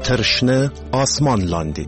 تر شنه آسمان لاندې.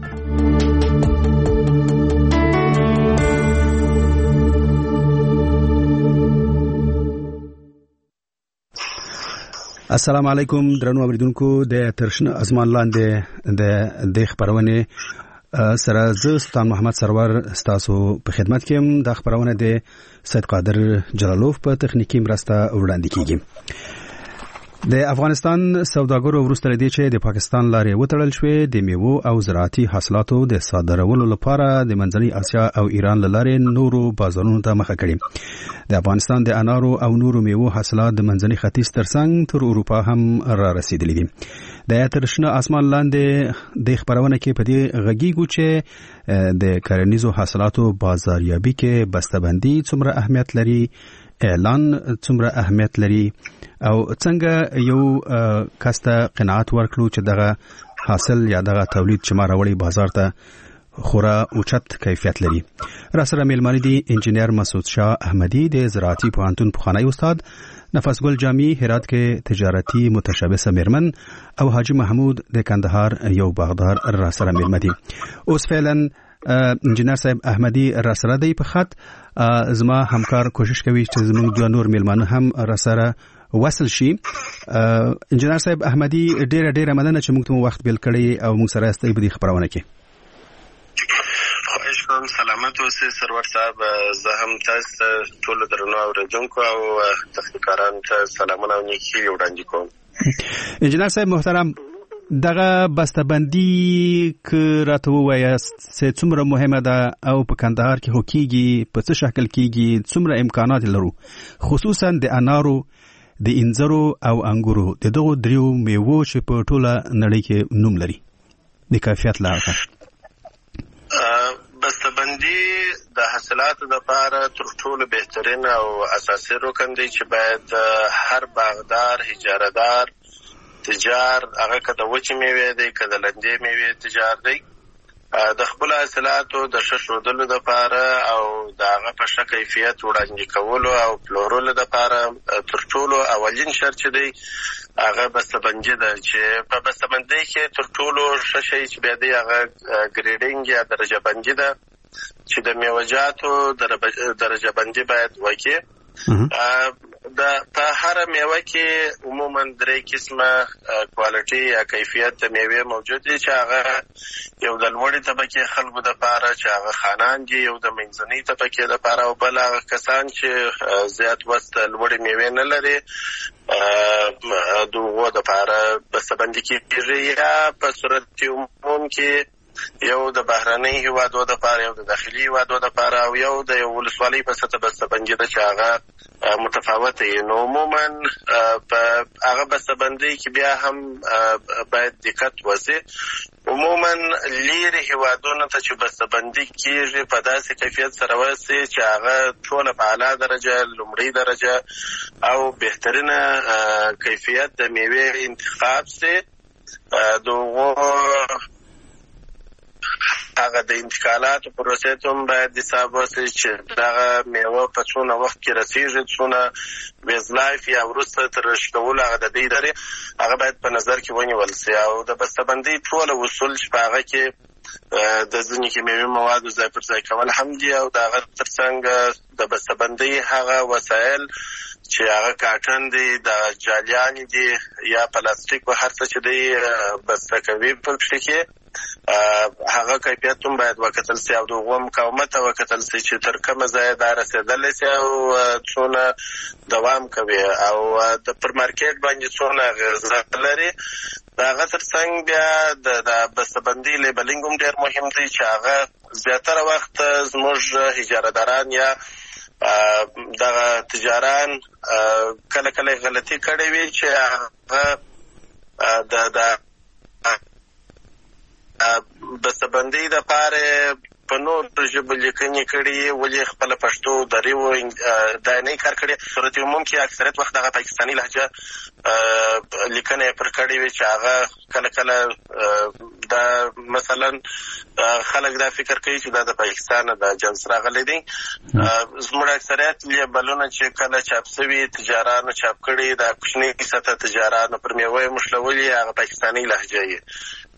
السلام علیکم درنو اوریدونکو د تر شنه آسمان لاندې د خبرونه سره زه سلطان محمد سرور ستاسو په خدمت کې يم. د خبرونه د سید قادر جلالوف په تخنیکی مرسته وړاندې کیږي. د افغانستان سوداګرو وروسته لدی چې د پاکستان لارې وتړل شوې د میوو او زراعتي حاصلاتو د صادرولو لپاره د منځنۍ اسیا او ایران لارې نورو بازارونو ته مخه کړي. د افغانستان د انارو او نورو میوو حاصلات د منځنۍ ختیځ ترڅنګ تر اروپا هم را رسیدلي دي. د تر شنه آسمان لاندې د خبرونه کې په دې غږیږو چې د کرنیزو حاصلاتو بازاریابي کې بسته‌بندي څومره اهمیت لري، اعلان څومره اهمیت لري او څنګه یو کسته قناعت ورکړو چې دغه حاصل یا دغه تولید چې ما راوړي بازار ته خورا اوچت کیفیت لري. را سره میلمانه دي انجینیر مسعود شاه احمدی د زراعتي پوهنتون پخوانی استاد، نفس ګل جامی هرات کې تجارتي متشبثه میرمن او حاجی محمود د کندهار یو باغدار را سره میلمه دي. اوس فعلا انجینیر صاحب احمدی را سره دی په خط. زما همکار کوشش کوي چې زموږ دوه نور میلمانه هم را سره وصل شي. انجینیر صاحب احمدی ډیره مننه چې موږ ته وخت بیل کړی او موږ سره استای په دې خبرونه کې. خواهش کوم سلامت اوسئ سرور صاحب. زه هم تاسو ټول درنو اوریدونکو او تخنیکارانو ته سلامونه او نیکی وړاندې کوم. انجینیر صاحب محترم، دغه بسته‌بندي که راته ووایاست چې څومره مهمه ده او په کندهار کې هوکیږي، په څه شکل کېږي، څومره امکانات لرو، خصوصا د انارو، د انځرو او انګورو، د دغو دریو میوو چې په ټوله نړۍ کې نوم لري د کیفیت لپاره. بسته‌بندي د حاصلاتو لپاره تر ټولو بهترین او اساسي رکن دی چې باید هر باغدار، اجارهدار، تجار، هغه که د وچې میوې دی که د لندې میوې تجار دی، د خپل حاصلاتو د ښه ښودلو لپاره او د هغه په ښه کیفیت وړاندې کولو او پلورلو لپاره تر ټولو اولین شرط چې دی هغه بسته‌بندي ده. چې په بسته‌بندۍ کې تر ټولو ښه شی چې بیا دی هغه ګریډینګ یا درجه بندي ده چې د میوه‌جاتو درجه بندي باید وکړي. په هر میوه کې عموما 3 قسمه کوالټي یا کیفیت میوه موجود دي چې هغه یو د لوړې طبقې خلکو لپاره چې هغه خانان دي، یو د منځنۍ طبقې لپاره او بل هغه کسان چې زیات وست لوړې میوه نه لري دغه لپاره بسته‌بندي کېږي. یا په صورت عموم کې یو د بهرنۍ هیوادو لپاره، یو د داخلي هیوادو لپاره او یو د ولسوالۍ په سطح بسته‌بندي ده چې هغه متفاوته وي. نو عموما په هغه بسته‌بندۍ کې بیا هم باید دقت وشي. عموما لیرې هیوادونو ته چې بسته‌بندي کېږي په داسې کیفیت سره وشي چې هغه ټوله په اعلی درجه، لومړۍ درجه او بهترینه کیفیت د میوې انتخاب شي. هغه د انتقالاتو پروسې ته هم باید حساب وشي چې دغه میوه په څونه وخت کې رسیږي، څونه بیز لایف یا وروسته تر رشدولو هغه د دې ادارې هغه باید په نظر کې ونیول شي. او د بسته‌بندۍ ټوله اصول چې په هغه کې د ځینې کیمیاوي موادو ځای پر ځای کول هم دي او د هغه ترڅنګ د بسته‌بندۍ هغه وسایل چې هغه کاټن دی، د جالیان دي یا پلاستیک و هر څه چې دی بسته کوي په کې هغه کیفیت هم باید وکتل شي او دغه مقاومت وکتل شي چې تر کومه ځای دا رسېدلی شي او څونه دوام کوي او پر مارکیټ باندې څونه اغېزه لري. د هغه ترڅنګ بیا د بسته‌بندۍ لیبلینګ هم ډېر مهم دی چې هغه زیاتره وخت زموږ اجارهداران یا دغه تجاران کله کله غلطي کړې وي چې هغه د بسته‌بندۍ لپاره په نور ژبو لیکنې کړي، ولې خپل پښتو دریو دا نه کار کړي. صورت عموم کې اکثریت وخت دغه پاکستاني لهجه لیکنه پر کړي وي چې هغه کله کله دا مثلا خلک دا فکر کوي چې دا د پاکستان د جنس راغلی دی. زموږ اکثریت لیبلونه چې کله چاپ شوي تجارانو چاپ کړي د کوچنۍ سطح تجارانو پر میوه مشلولي هغه پاکستاني لهجه یې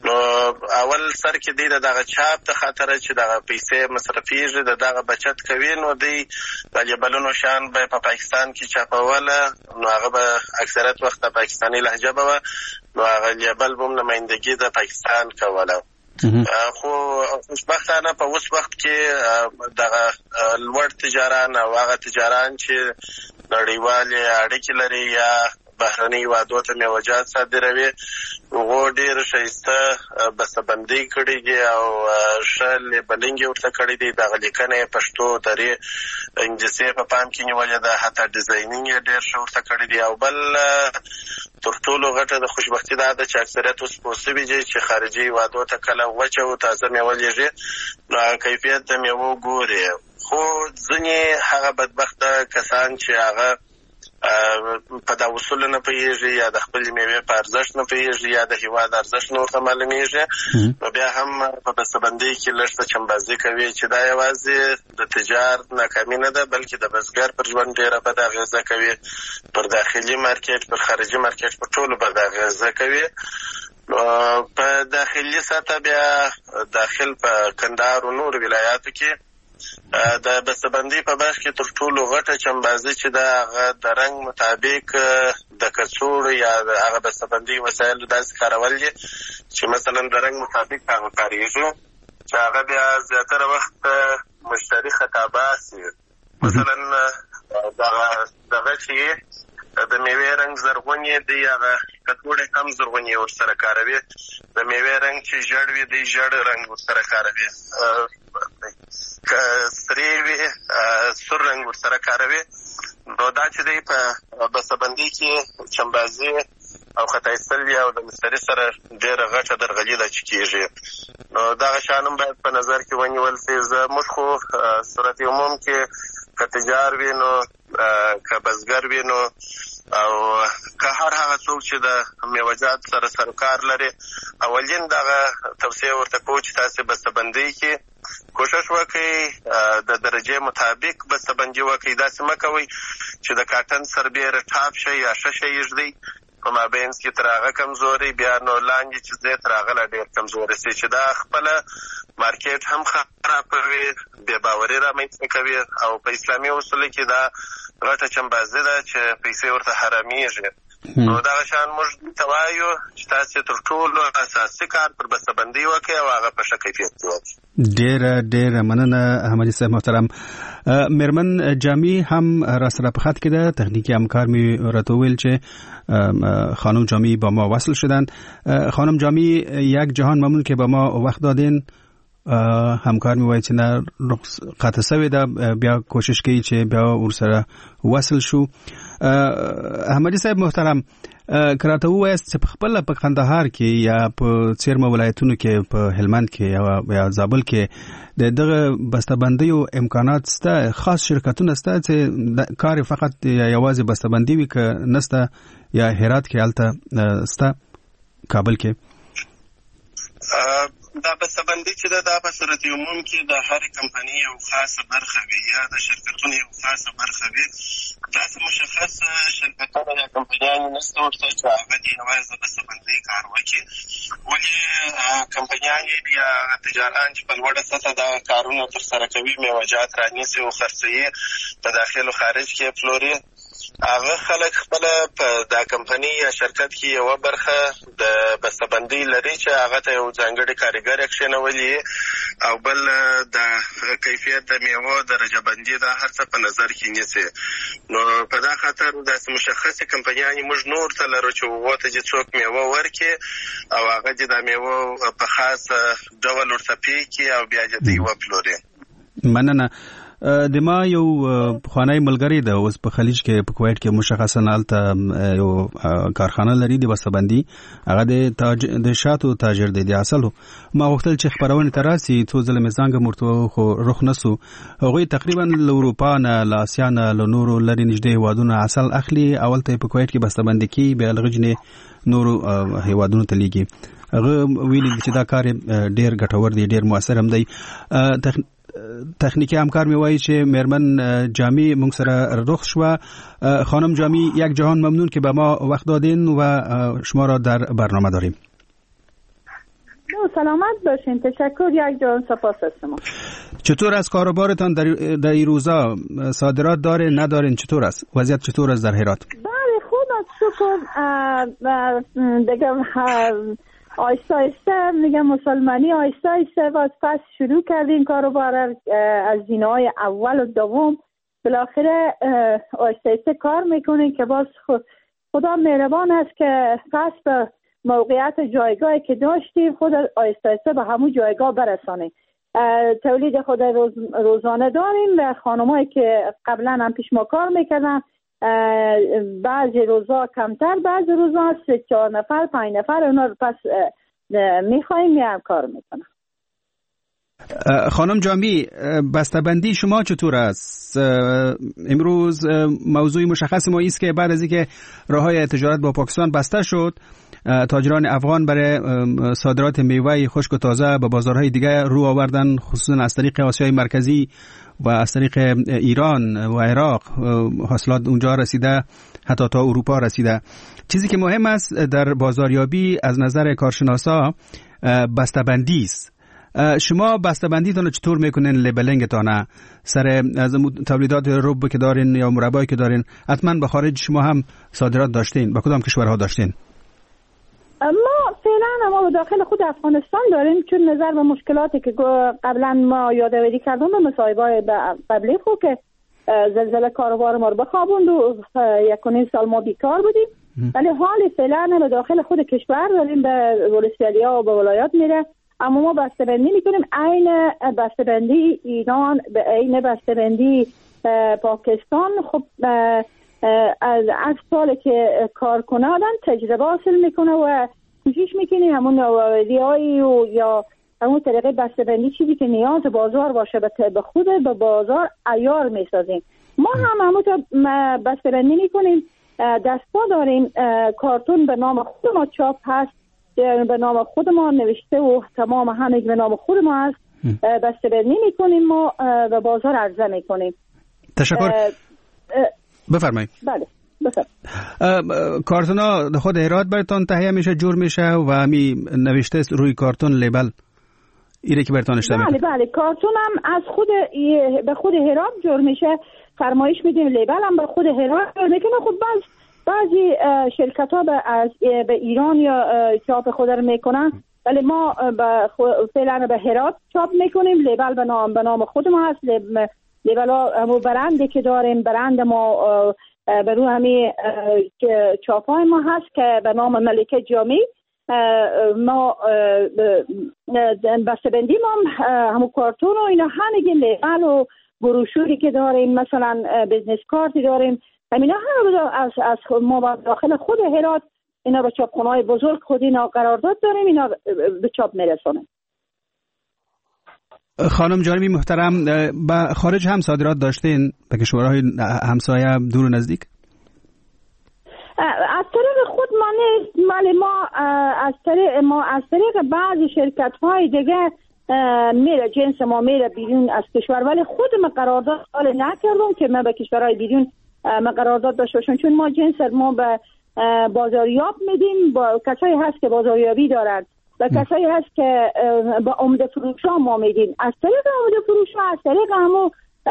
نو اول سر کې دی دغه چاپ ته خاطر چې دغه پیسې مصرفیږي دغه بچت کوي نو دی د لیبلونو شان به په پاکستان کې چاپوله نو هغه به اکثریت وخت د پاکستاني لهجه به نو هغه لیبل به نمائندګي د پاکستان کوله خو خوشبختانه په اوس وخت کې دغه لوړ تجاران او هغه تجاران چې نړیوالې اړیکې لري یا بهرني وادو ته میوجات صادروي هغه ډېر ښایسته بسته‌بندي کړي دي او ښه لیبلینګ یې ورته کړی دی دغه لیکنه پښتو درې انګلیسي په پام کې نیولې ده حتی ډیزاینینګ یې ډېر ښه ورته کړی دی او بل تر ټولو غټه د خوشبختي دا ده چې اکثریت اوس پوه سوي دي چې خارجي وادو ته کله وچه او تازه میوه لېږي نو کیفیت د میوو ګوري خو ځینې هغه بدبخته کسان چې هغه په دا اصول نه پوهېږي یا د خپلې میوې په ارزښت نه پوهېږي یا د هېواد ارزښت نه ورته معلومېږي نو بیا هم په بسته‌بندۍ کې لږ څه چمبازي کوي چې دا یوازې د تجار ناکامي نه ده بلکې د بزګر پر ژوند ډېره بده اغېزه کوي پر داخلي مارکېټ پر خارجي مارکېټ په ټولو بده اغېزه کوي په داخلي سطح بیا داخل په کندهار او نورو ولایاتو کې د بسته‌بندۍ په برخه کې تر ټولو غټه چمبازي چې هغه د رنګ مطابق د کڅوړو یا هغه بسته‌بندۍ وسایل داسې کارول دي چې مثلا د رنګ مطابق هغه کاریږي چې هغه بیا زیاتره وخت مشتری خطا باسي مثلا دغه چې د میوې رنګ زرغونی دی هغه کڅوړه کم زرغونی ورسره کاروي د میوې رنګ چې ژړ وي دی ژړ رنګ ورسره کاروي سری وي سور رنګ ورسره کاروي نو دا چې دی په بسته‌بندۍ کې چمبازي او خطا ایستل او د مشتری سره ډېره غټه درغلي ده چې کېږي نو دغه شیان هم باید په نظر کې ونیول سي زموږ خو صورت عموم کې که تجار وي نو که بزګر وي نو او که هر هغه څوک چې د میوه‌جات سره سروکار لري اولین دغه توصیه ورته کوو چې تاسې بسته‌بندۍ کې کوشش وکړئ د درجې مطابق بسته‌بندي وکړئ داسې مه کوئ چې د کاټن سربیره ټاپ شي یا ښه شی یږدئ په مابینځ کې تر هغه کمزوري بیا نو لاندې چې ځای تر هغه لا ډېر کمزوري سي چې دا خپله مارکیټ هم خرابوي بې باوري رامنځته کوي او په اسلامي اصولو کې دا غټه چمبازي ده چې پیسې ورته حرامېږي نو دغه شان موږ ته وایو چې تاسې تر ټولو اساسي کار پر بسته‌بندۍ وکړئ او هغه په ښه کیفیت کې وکړئ. ډېره مننه احمدي صاحب محترم. میرمن جامی هم را سره په خط کې ده تکنیکی همکار می راته ویل چې خانم جامی با ما وصل شدند. خانم جامی یک جهان ممنون که با ما وقت دادین. همکار می وایي چې نه قطع شوی ده بیا کوشش کوي چې بیا ورسره وصل شو. احمدي صاحب محترم کراته وایست چې په خپل په کندهار کې یا په څیرمه ولایتونو کې په هلمند کې یا زابل کې دغه بسته‌بندۍ او امکانات سته خاص شرکتونه سته چې کار فقط یوازې بسته‌بندۍ وي که نسته یا هرات کې الته سته کابل کې دا بسته‌بندۍ چې دا په صورت عموم کې د هر کمپنۍ یو خاصه برخه وي یا د شرکتونو یو خاصه برخه وي داسې مشخص شرکتونه یا کمپنیانې نشته ورته چې هغه دې یوازې د بسته‌بندۍ کار وکړي ولې کمپنیانې یا تجاران چې په لوړه سطحه دا کارونه ترسره کوي میوه‌جات رانیسي او خرڅوي په داخل او خارج کې پلوري هغه خلک خپله په دا کمپنۍ یا شرکت کې یوه برخه د بسته‌بندۍ لري چې هغه ته یو ځانګړی کارګر یې کښېنولي او بل د کیفیت د میوو درجه بندي دا هر څه په نظر کې نیسي نو په دا خاطر داسې مشخصې کمپنیانې موږ نور ته لرو چې هغو ته دې څوک میوه ورکړي او هغه دې دا میوه په خاص ډول ورته پیکي او بیا دې دوی وپلوري. مننه. د ما یو پخوانی ملګری ده اوس په خلیج کې په کویت کې مشخصا هلته یو کارخانه لري د بسته‌بندۍ هغه د شاتو تاجر دی د اصلو ما غوښتل چې خبرونه ته راسي څو ځله مې زنګ مرته خو رخ نسو هغوی تقریبا له اروپا نه له اسیا نه له نورو لرې نږدې هیوادونو اصل اخلي اول ته په کویت کې بسته‌بندۍ کې بیا لغجنې نورو هیوادونو ته لیږي هغه ویلي چې دا کار ډېر ګټور دی ډېر مؤثر هم دی. تکنیکی همکار می وایي چې میرمن جامی مونږ سره رخ شوه. خانم جامی یک جهان ممنون که به ما وقت دادین و شما را در برنامه داریم. سلامت باشین. تشکر یک جان، سپاس از شما. چطور از کاروبارتان در این روزا؟ صادرات داره ندارین؟ چطور است وضعیت؟ چطور است در هرات؟ بله خوب است شکر. دیگه آیسته آیسته میگم مسلمانی آیسته آیسته باز پس شروع کردیم کاروبار از زینه‌های اول و دوم بالاخره آیسته آیسته کار میکنیم که باز خدا مهربان است که پس به موقعیت جایگاهی که داشتیم خود آیسته آیسته به همون جایگاه برسانیم. تولید خود روزانه داریم و خانمایی که قبلا هم پیش ما کار میکردن بعضی روزا کمتر، بعضی روزا 3-4 نفر 5 نفر اونا رو پس میخواییم میام کار میکنم. خانم جامی، بسته‌بندی شما چطور است؟ امروز موضوع مشخص ما است که بعد از اینکه راههای تجارت با پاکستان بسته شد، تاجران افغان برای صادرات میوه خشک و تازه به بازارهای دیگه رو آوردن، خصوصا از طریق آسیای مرکزی و از طریق ایران و عراق حاصلات اونجا رسیده، حتی تا اروپا رسیده. چیزی که مهم است در بازاریابی از نظر کارشناسا بسته‌بندی است. شما بسته‌بندیتون چطور میکنین؟ لیبلینگتون سر از تولیدات رب که دارین یا مربایی که دارین، حتما به خارج شما هم صادرات داشتین. به کدام کشورها داشتین؟ ما فعلا ما داخل خود افغانستان داریم، چون نظر به مشکلاتی که قبلا ما یادآوری کردیم به مصاحبه‌های قبلی خود که زلزله کاروبار ما رو بخوابوند و 1.5 سال ما بیکار بودیم، ولی حال فعلا به داخل خود کشور داریم، به ولسوالی‌ها و به ولایات میره. اما ما بسته‌بندی میکنیم عین بسته‌بندی ایران به عین بسته‌بندی پاکستان. خب از سالی که کار کنه آدم تجربه حاصل میکنه و کوشش میکنیم همون نوآوری‌هایی و یا همون طریقه بسته‌بندی چیزی که نیاز بازار باشه به خود به بازار عیار میسازیم. ما هم همون بسته‌بندی میکنیم. دستا داریم، کارتون به نام خود ما چاپ هست، به نام خود ما نوشته و تمام همه به نام خود ما هست. بسته‌بندی میکنیم، ما به بازار عرضه میکنیم. تشکر. بفرمایید. بله بفرمایید. کارتونا خود هرات براتون تهیه میشه، جور میشه و می نوشته روی کارتون لیبل ایره که براتون اشتباه میکنه؟ بله کارتون هم از خود به خود هرات جور میشه، فرمایش میدیم لیبل هم به خود هرات جور میکنه. خب بعضی شرکت ها به ایران یا چاپ خود رو میکنن، ولی ما فعلا به هرات چاپ میکنیم. لیبل به نام خود ما هست. لیبل ها همون برندی که داریم، برند ما به روی همین چاپ های ما هست که به نام ملکه جامی. ما بسته‌بندی ما همون کارتون و اینا همگی لیبل و بروشوری که داریم، مثلا بزنس کارتی داریم، همینا هم از ما داخل خود هرات اینا به چاپخانه‌های بزرگ خود اینا قرارداد داریم، اینا به چاپ میرسونیم. خانم جانبی محترم، به خارج هم صادرات داشتین به کشورهای همسایه دور و نزدیک؟ از طریق خود ما نیست، ولی ما از طریق بعضی شرکت‌های دیگه میره جنس ما میره بیرون از کشور، ولی خود ما قرارداد نکردم که ما به کشورهای بیرون ما قرارداد داشته باشیم، چون ما جنس ما به بازاریاب میدیم، با کسایی هست که بازاریابی دارن و کسایی هست که با عمده فروشا ما میدیم. از طریق عمده فروشا، از طریق همون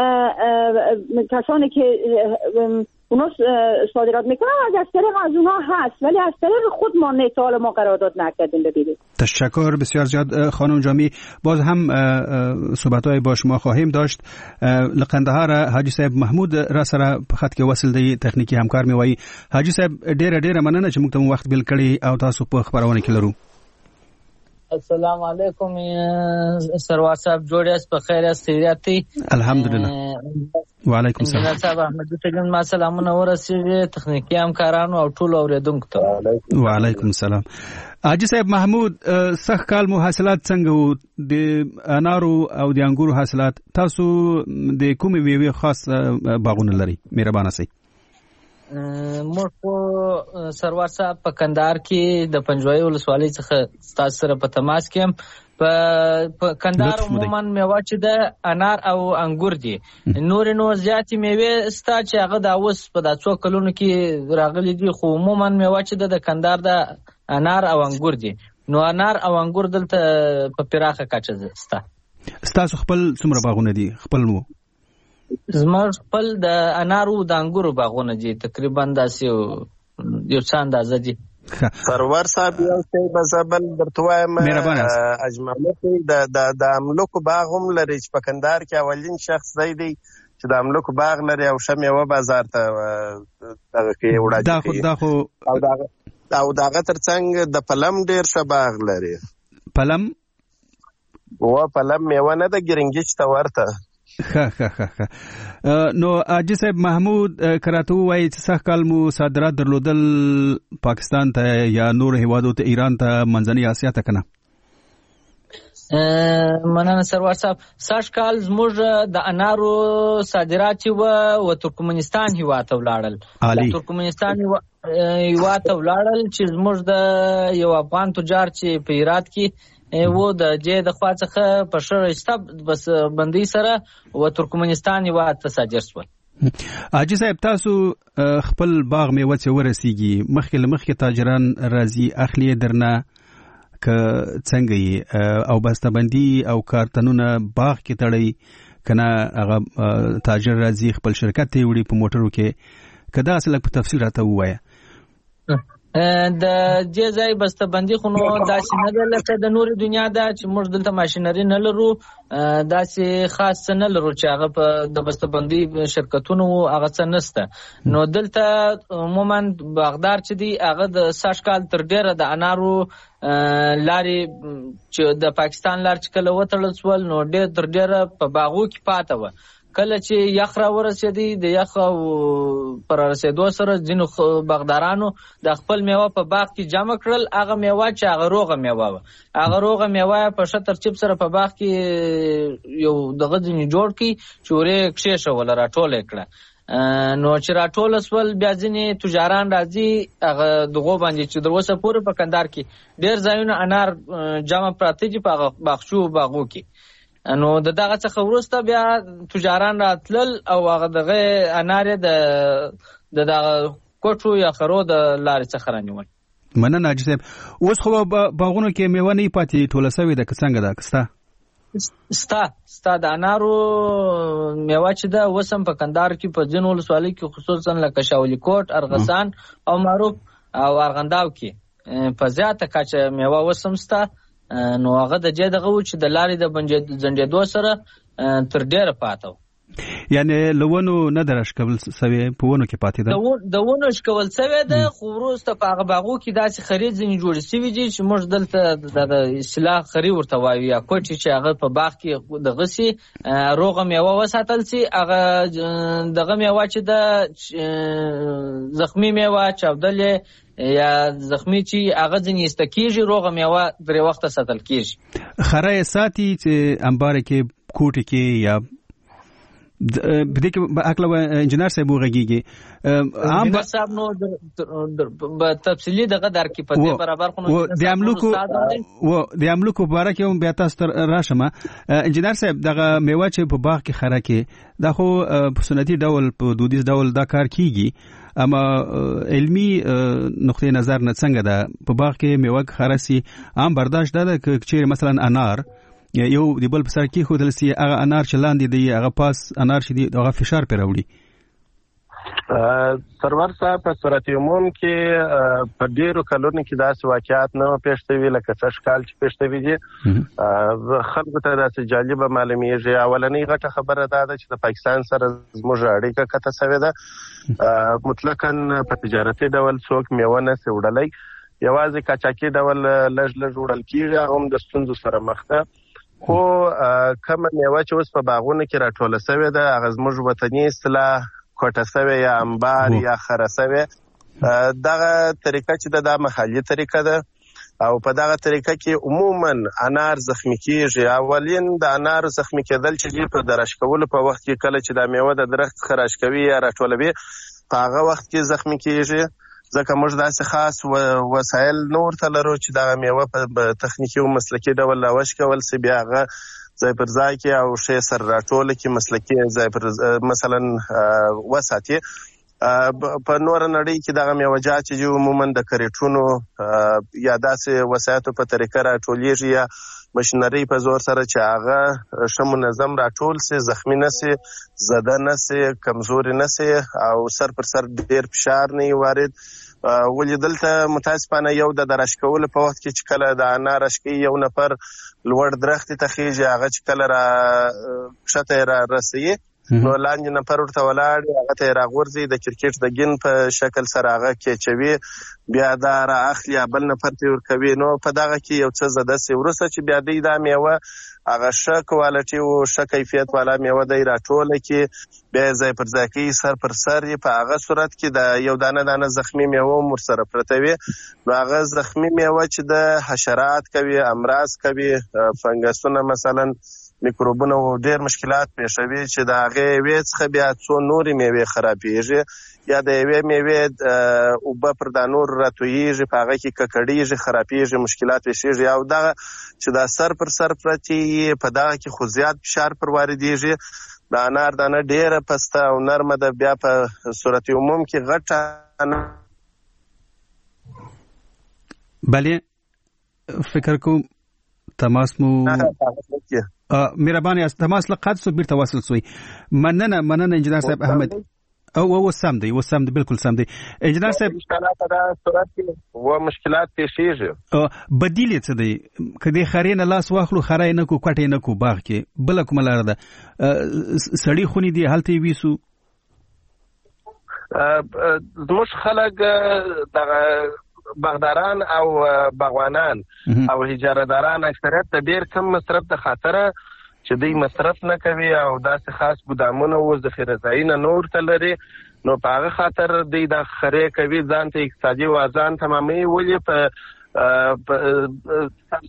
کسانی که اونا صادرات میکنن از طریق از اونها هست، ولی از طریق خود ما نیتال ما قرارداد نکردیم. ببینید. تشکر بسیار زیاد خانم جامی. باز هم صحبت‌های با شما خواهیم داشت. لقندهار حاجی صاحب محمود را سره په خط کې وصل دی تخنیکی همکار می وای. حاجی صاحب ډېر مننه چې موږ ته وخت بیل کړی او تاسو په خبرونه کې لرو. السلام علیکم سروار صاحب، جوړ یاست؟ په خیر یاست؟ خیریت؟ الحمدلله. وعلیکم السلام. انجنیر صاحب احمد ټولن ما سلامونه ورسېږي تخنیکی همکارانو او ټول اوریدونکو ته. وعلیکم السلام. حاجی صاحب محمود، سخت کال مو حاصلات څنګه وو؟ د انارو او د انګورو حاصلات تاسو د کومې میوې خاص باغونه لري؟ مهربانه سي. موږ په سروار صاحب په کندهار کې د پنجوایي ولسوالۍ څخه تاسو سره په تماس کې یم. په کندهار عموما میوه چې د انار او انګور دي، نور زیاتې میوې ستا چې هغه د اوس په دا څو کلونو کې راغلي دي، خو عموما میوه چې د کندهار د انار او انګور دي. نو انار او انګور دلته په پراخه کچه سته. ستاسو خپل څومره باغونه دي؟ خپل مو؟ زموږ خپل د انارو د انګورو باغونه دي، تقریبا داسې یو څه اندازه دي. سرور صاحب یو څه بزبل درته وایم اجماله کې د املوکو باغ هم لري چې په کندهار کې اولین شخص دی چې د املوکو باغ لري او ښه میوه بازار ته دغه کې وړاندې کوي. او دغه ترڅنګ د پلم ډېر ښه باغ لري. پلم میوه نه ده، ګرنګیچ ته ورته. نو حاجي صاحب محمود کراته وایي چې سږ کال مو صادرات درلودل پاکستان ته یا نور هیوادو ته، ایران ته، منځنۍ اسیا ته کنه؟ مننه سرور صاحب. سږ کال زموږ د انارو صادرات و ترکمنستان هیواد ته ولاړل. ترکمنستان هیواد ته ولاړل چې زموږ د یو افغان تجار چې په هرات کې و د جې د خوا څخه په شرایسته بس بندي سره و ترکمنستان هیواد ته صادر شول. حاجي صاحب تاسو خپل باغ میوه چې ورسیږي مخکې تاجران راځي اخلي درنه که څنګه یې او بسته‌بندي او کارتنونه باغ کې تړي کنه هغه تاجر راځي خپل شرکت ته وړي په موټرو کې؟ که دا اصل په تفصیل راته ووایه. د دې ځای بسته‌بندي خو نو داسې نه ده لکه د نورې دنیا ده چې موږ دلته ماشینري نه لرو، داسې خاص څه نه لرو چې هغه په د بسته‌بندي شرکتونو هغه څه نشته. نو دلته عموما باغدار چې دی هغه د سږ کال تر ډېره د انارو لارې چې د پاکستان لار چې کله وتړل شول نو ډېر تر ډېره په باغو کې پاته وه. کله چې یخ را ورسېدی د یخ پر رسېدو سره ځینو باغدارانو د خپل میوه په باغ کې جمع کړل. هغه میوه چې هغه روغه میوه وه، هغه روغه میوه په ښه ترتیب سره په باغ کې یو دغه ځینې جوړ کړي چې ورې کښېښوله، راټوله یې کړه. نو چې راټوله سول بیا ځینې تجاران راځي هغه دغو باندې چې تر اوسه پورې په کندهار کې ډېر ځایونه انار جمع پراته دي په هغه باغچو باغو کې. نو دغه څخه وروسته بیا تجاران راتلل او هغه دغه انار د دغه کوټو یا خرو د لارې څخه رانیول. مننه حاجي صاحب. اوس خو باغونو کې میوه نه پاتې ټوله سوې ده که څنګه ده؟ ستا د انارو میوه چې ده اوس هم په کندهار کې په ځینو ولسوالیو کې خصوصا لکه شاولي کوټ، ارغسان او معروف او ارغنداو کې په زیاته کچه میوه اوس هم سته. نو هغه د دې دغه و چې د لارې د ځنډېدو سره تر ډېره پاته و. یعنی لونو نه ده راښکول سوې، په ونو کې پاتې ده؟ د ونو ښکول سوې ده، خو وروسته په هغه باغو کې داسې خرې ځینې جوړې سوي دي چې موږ دلته د اصطلاح خرې ورته وایو یا کوټې چې هغه په باغ کې دغه سي روغه میوه وساتل سي. هغه دغه میوه چې ده زخمي میوه چاودلې یا زخمی چې هغه ځینې ایسته کېږي، روغه میوه درې وخته ساتل کېږي. خره یې ساتي چې امباره کې کوټې کې یا په دې کې عقل انجینر صاحب وغږیږي؟ انجینر صاحب نو تفصیلي دغه درکې په دې برابر خو د املوکو په اړه کې هم بیا تاسو ته راشم. انجینر صاحب دغه میوه چې په باغ کې خره کې دا خو په سنتي ډول په دودیز ډول دا کار کیږي، اما علمی نقطه نظر نه څنګه ده په باغ کې میوه خره سي عام برداشت ده که چیرې مثلا انار یو دی بل په سر کې خودل سي هغه انار چې لاندې دی هغه پاس انار چې دی هغه فشار پر راوړي؟ سرور صاحب په صورت عموم کې په ډیرو کلونو کې داسې واقعیات نه پېښ شوي لکه څه کال چې پېښ شوي دي. خلکو ته داسې جالبه معلومیږي. اولنۍ غټه خبره دا ده چې د پاکستان سره زموږ اړیکه قطع شوې ده. مطلقاً په تجارتي ډول څوک میوه نه شي وړلی، یوازې قاچاقي ډول لږ وړل کېږي، هم د ستونزو سره مخ ده. خو کومه میوه چې اوس په باغونو کې راټوله شوې ده هغه زموږ وطني اصطلاح کوټه سوی یا امبار یا خره سوی، دغه طریقه چې دا محلي طریقه ده او په دغه طریقه کې عموما انار زخمی کیږي. اولین د انار زخمی کېدل چې په درش کولو په وخت کې کله چې د میوه د درخت خراش کوي یا راټولوي په هغه وخت کې زخمی کیږي، ځکه موږ داسې خاص وسایل نه ورته لرو چې دغه میوه په تخنیکي او مسلکي ډول راوش کول سي، بیا هغه ځای پر ځای کې او ښې سر راټوله کې مسلکي ځای پر مثلا وساتي. په نور نړۍ کې دغه میوجات چې عموما د کریټونو یا داسې وسایطو په طریقه راټولیږي یا مشینری په زور سره چې هغه ښه منظم راټول سي، زخمی نه سي، زده نه سي، کمزوري نه سي او سر پر سر ډیر فشار نه وارد. ولې دلته متاسفانه یو د راشي کولو په وخت کې چې کله د انا راشي یو نفر لوړ درخت ته خېږي، هغه چې کله را کښته را رسي نو لاندې نفر ورته ولاړ هغه ته راغورځي د کرکټ د ګین په شکل سره هغه کېچوي، بیا دا را اخلي بل نفر ته ورکوي. نو په دغه کې یو څه زده سي ورسته چې بیا دی دا میوه هغه ښه کوالټي او ښه کیفیت والا میوه دی راټوله کې بیا ځای پر ځای کوي، سر پر سر په هغه صورت کې د یو دانه دانه زخمی میوه مر سره پرته وي. نو هغه زخمی میوه چې د حشرات کوي، امراض کوي، فنګسونه مثلا میکروبونه او ډیر مشکلات پیښوي چې د هغه وې څخه بیا څو نورې میوې خرابېږي یا د یوې میوې اوبه پر د نور راتویږي، په هغه کې ککړېږي، خرابېږي، مشکلات پیښېږي. او دغه چې د سر پر سر پرتې په دغه کې خو زیات فشار پر واردېږي. د انار دانه ډیره پسته او نرمه ده، بیا په صورت عموم کې غټه بله فکر کوم تماس مو مهرباني است تماس لقد سو بیرته وصل سوی. مننه انجنیر صاحب احمد او سم دی بالکل سم دی انجنیر صاحب. مشکلات دا صورت کې و مشکلات پیښیږي، بدیل څه دی کدی خرینه لاس واخلو خرای نه کو کټې نه کو باغ کې بل کوم لار ده سړی خونی دی حالت ویسو. زموږ خلک دغه باغداران او باغوانان او اجارهداران اکثریت د ډیر کم مصرف د خاطره چې دوی مصرف نه کوي او داسې خاص ګودامونه او ذخیره ځایونه نور ته لري، نو په هغه خاطر دوی د خرې کوي، ځان ته اقتصادي وزن تمامي ولې په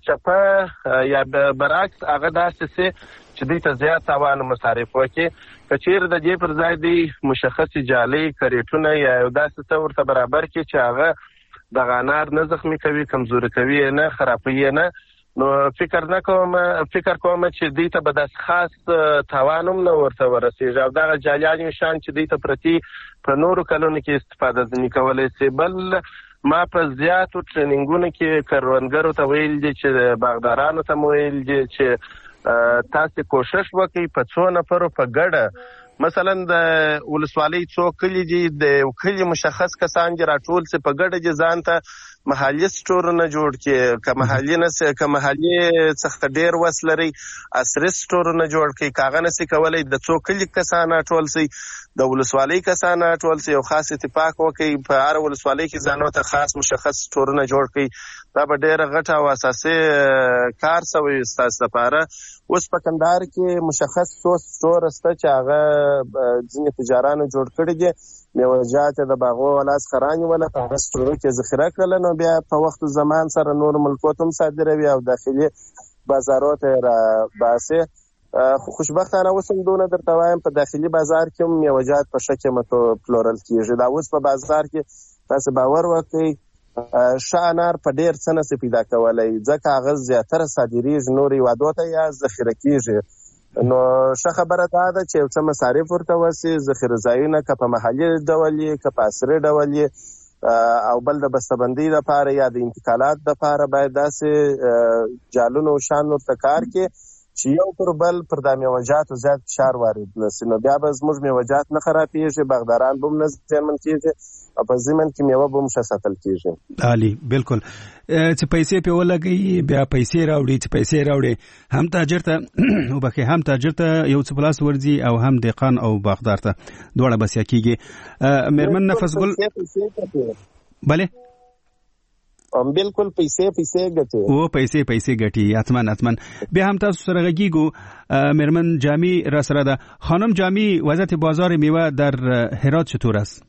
سرچپه یا برعکس هغه داسې سي چې دوی ته زیات تاوان مصارف وکړي. کچیر د دې پر ځای دی مشخص جالي کریټونه یا داسې څه ورته برابر کړي چې هغه د انار نه زخمی کوي، کمزوري کوي نه، خرابوي نه. نو فکر کوم چې دوی ته به داسې خاص تاوان هم نه ورته ورسېږي او دغه جالیانې شیان چې دوی ته پرتي په نورو کلونو کې استفاده ځنې کولی سي. بل ما په زیاتو ټریننګونو کې کروندګرو ته ویل دي چې باغدارانو ته مو ویل دي چې تاسو کوشش وکړئ په څو نفرو په ګډه مثلا د ولسوالۍ څو کلي دي د کلي مشخص کسان دي راټول سي په ګډه دي ځان ته محلي سټورونه جوړ کړي، که محلي نه سي که محلي څخه ډیر وس لري عصري سټورونه جوړ کړي، کاغه نه سي کولای د څو کلي کسان راټول سي د ولسوالۍ کسان راټول سي او خاص اتفاق وکړي په هر ولسوالۍ کې ځانو ته خاص مشخص سټورونه جوړ کړي. دا به ډیره غټه او اساسي کار سوی ستاسو لپاره. اوس په کندهار کې مشخص سټور سته چې هغه ځینې تجارانو جوړ کړي دي، میوجات د باغو ولاس خرانی ولا په هغه سټور کې ذخیره کړل، نو بیا په وخت زمان سره نور ملکوت هم صادروي او داخلي بازارو ته را باسي. خوشبختانه اوس هم دونه درته وایم په داخلي بازار کې هم میوجات په ښه قیمتو پلورل کېږي. دا اوس په بازار کې تاسو باور وکړئ ښه انار په ډیر څه نسي پیدا کولی ځکه هغه زیاتره صادریږي نور هیوادو ته یا ذخیره کېږي. نو ښه خبره دا ده چې یو څه مصارف ورته وسي، ذخیره ځایونه که په محلي ډول یې که په عصري ډول یې او بل د بسته‌بندۍ لپاره یا د انتقالات لپاره باید داسې جالونو او شان ورته کار کې چې یو پر بل پر د میوجاتو زیات فشار وارد نسي. نو بیا به زموږ میوجات نه خرابېږي، باغداران به هم نه زیانمن کېږي او په ضمن کې میوه به هم ښه ساتل کېږي. عالي بالکل چې پیسې په ولګي بیا پیسې راوړي چې پیسې راوړي هم تاجر ته وبخي هم تاجر ته یو څه پلاس ورځي او هم دهقان او باغدار ته دواړه بس یا کېږي. مېرمن نفس ګل بله بالکل پیسې ګټي او پیسې ګټي حتمن بیا هم تاسو سره غږیږو. مېرمن جامی را سره ده. خانم جامی وضعیت بازار میوه در هرات چطور است؟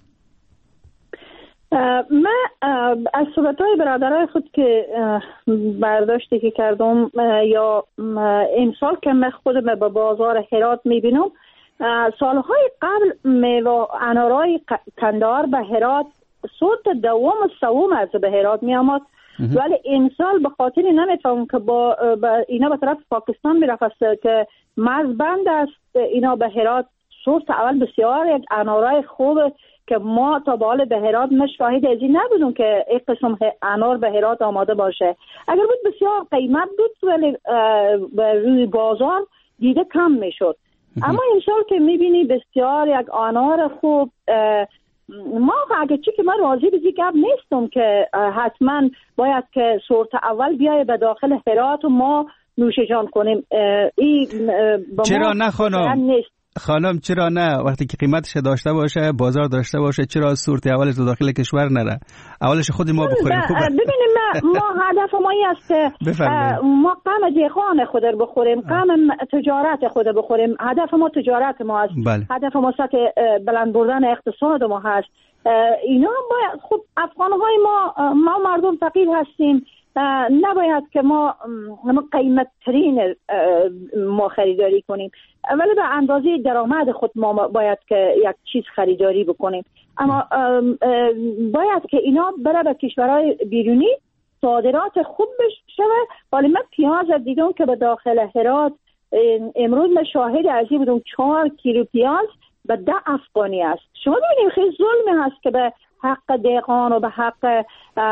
من از صحبت‌های برادرای خود که برداشتی که کردم یا امسال که من خودم به بازار هرات میبینم سالهای قبل میوه انارای کندهار به هرات صوت دوم و سوم از به هرات می آمد، ولی امسال به خاطر نمیتونم که با اینا به طرف پاکستان میرفت که مرز بند است، اینا به هرات صوت اول بسیار یک انارای خوب که ما تا به حال به هرات شاهد از این نبودیم که این قسم انار به هرات آماده باشه. اگر بود بسیار قیمت بود ولی روی بازار دیده کم میشد. اما امسال که میبینی بسیار یک انار خوب، ما اگه چی که من راضی به گپ نیستم که حتما باید که سورت اول بیای به داخل هرات و ما نوش جان کنیم. چرا نه خانم چرا نه؟ وقتی که قیمتش داشته باشه، بازار داشته باشه، چرا صورت اولش تو داخل کشور نره؟ اولش خود ما بخوریم. ببینیم ما هدف ما این است که ما قم دیخان خود رو بخوریم، قم تجارت خود بخوریم. هدف ما تجارت ما است. هدف ما سطح بلند بردن اقتصاد ما هست. اینا باید خب افغان‌های ما مردم فقیر هستیم، نباید که ما قیمت ترین ما خریداری کنیم، ولی به اندازه درآمد خود ما باید که یک چیز خریداری بکنیم. اما باید که اینا بره به کشورهای بیرونی، صادرات خوب بشه. ولی من پیاز دیدم که به داخل هرات امروز من شاهد ازی بودم 4 کیلو پیاز به 10 افغانی است. شما ببینید خیلی ظلمی هست که به حق دیقان و به حق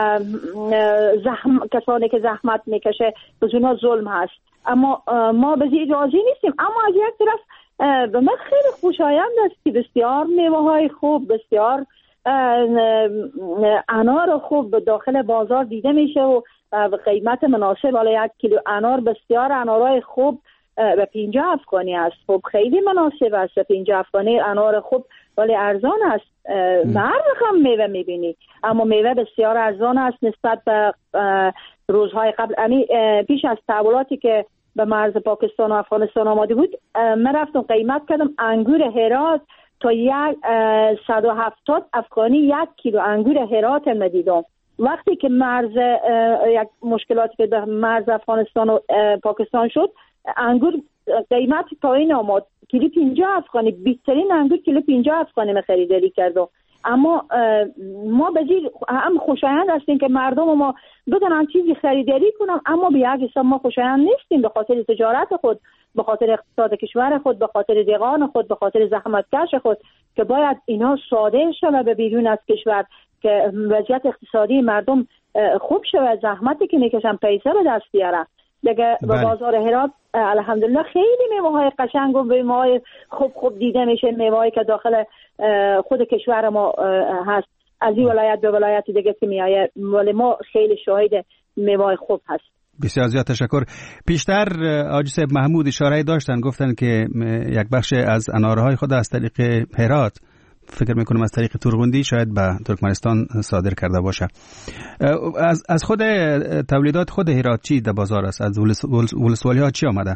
کسانی که زحمت میکشه به اونا ظلم هست. اما ما به زیر راضی نیستیم. اما از یک طرف به من خیلی خوشایند است که بسیار میوه های خوب، بسیار انار خوب به داخل بازار دیده میشه و به قیمت مناسب. حالا 1 کیلو انار، بسیار انارهای خوب به 50 افغانی است. خب خیلی مناسب است. 50 افغانی انار خوب ولی ارزان است. هر رقم میوه میبینی، اما میوه بسیار ارزان است نسبت به روزهای قبل. پیش از تحولاتی که به مرز پاکستان و افغانستان آماده بود، من رفتم قیمت کردم انگور هرات تا 170 افغانی 1 کیلو انگور هرات مدیدم. وقتی که مرز یک مشکلاتی که به مرز افغانستان و پاکستان شد، انگور قیمت پایین آمد، کیلو 50 افغانی، بیشترین انگور کیلو 50 افغانی خریداری کردم. اما ما بزیر هم خوشایند هستیم که مردم ما بدونن چیزی خریداری کنن، اما به یک حساب ما خوشایند نیستیم به خاطر تجارت خود، به خاطر اقتصاد کشور خود، به خاطر دیقان خود، به خاطر زحمتکش خود که باید اینا صادر شود به بیرون از کشور که وضعیت اقتصادی مردم خوب شود، زحمتی که میکشن پیسه به دست بیارن. دیگه به بازار هرات الحمدلله خیلی میوه‌های قشنگ و میوه‌های خوب دیده میشه، میوه‌ای که داخل خود کشور ما هست، از این ولایت به ولایت دیگه که میایه، ولی ما خیلی شاهد میوه‌های خوب هست. بسیار زیاد تشکر. پیشتر حاجی صاحب محمود اشاره داشتن، گفتن که یک بخش از انارهای خود از طریق هرات، فکر میکنم از طریق تورغوندی، شاید به ترکمنستان صادر کرده باشه. از خود تولیدات خود هرات چی در بازار است؟ از ولسوالی ها چی آمده؟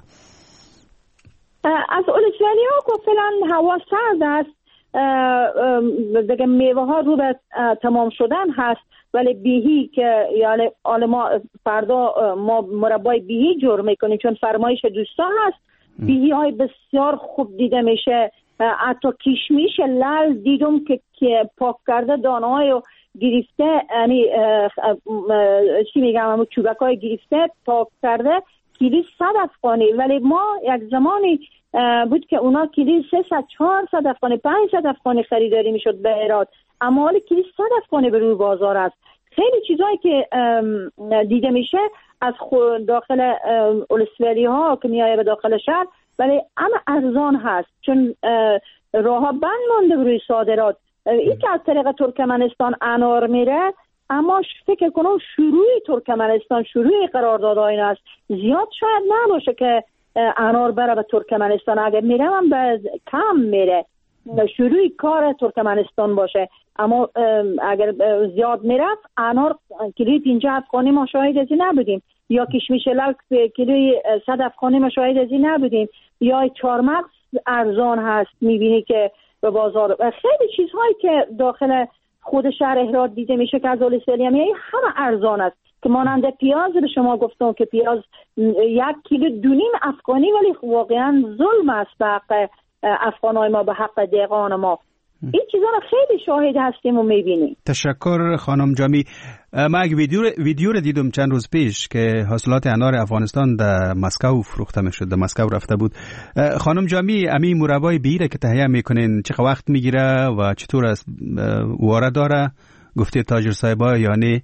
از ولسوالی ها که فعلا هوا سرد است، دیگه میوه ها رو به تمام شدن هست، ولی بیهی که یعنی ما فردا ما مربای بیهی جور میکنیم چون فرمایش دوستان هست. بیهی های بسیار خوب دیده میشه. حتی کشمیش لال دیدم که پاک کرده دانه های گرفته، یعنی چی میگم، همون چوبک های گرفته پاک کرده، کیلو 100 افغانی. ولی ما یک زمانی بود که اونا کیلو 300 400 افغانی 500 افغانی خریداری میشد به هرات، اما حالا کیلو 100 افغانی به روی بازار است. خیلی چیزایی که دیده میشه از داخل ولسوالی ها که میایه به داخل شهر، ولی اما ارزان هست چون راه ها بند مانده روی صادرات. این که از طریق ترکمنستان انار میره، اما فکر کنم شروع ترکمنستان، شروع قراردادهای است، زیاد شاید نباشه که انار بره به ترکمنستان. اگر میره هم به کم میره، شروع کار ترکمنستان باشه. اما اگر زیاد میرفت انار کیلوی 50 افغانی ما شاهد ازی نبودیم، یا کشمیش لال کیلوی 100 افغانی ما شاهد ازی نبودیم، یا چارمغز ارزان هست میبینی که به بازار. خیلی چیزهایی که داخل خود شهر هرات دیده میشه که از ولسوالی همه ارزان است، که مانند پیاز به شما گفتم که پیاز 1 کیلو 2.5 افغانی، ولی واقعا ظلم است به حق افغانای ما، به حق دیقان ما. این چیزا رو خیلی شاهد هستیم و میبینیم. تشکر خانم جامی. ما یک ویدیو رو دیدم چند روز پیش که حاصلات انار افغانستان در مسکو فروخته میشد، در مسکو رفته بود. خانم جامی، امی مربای بیره که تهیه میکنین چقدر وقت میگیره و چطور است؟ واره داره گفته تاجر صاحبا یا نه؟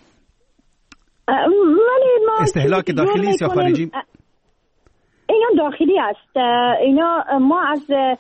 استهلاک داخلی است یا خارجی؟ اینا داخلی است. اینا ما از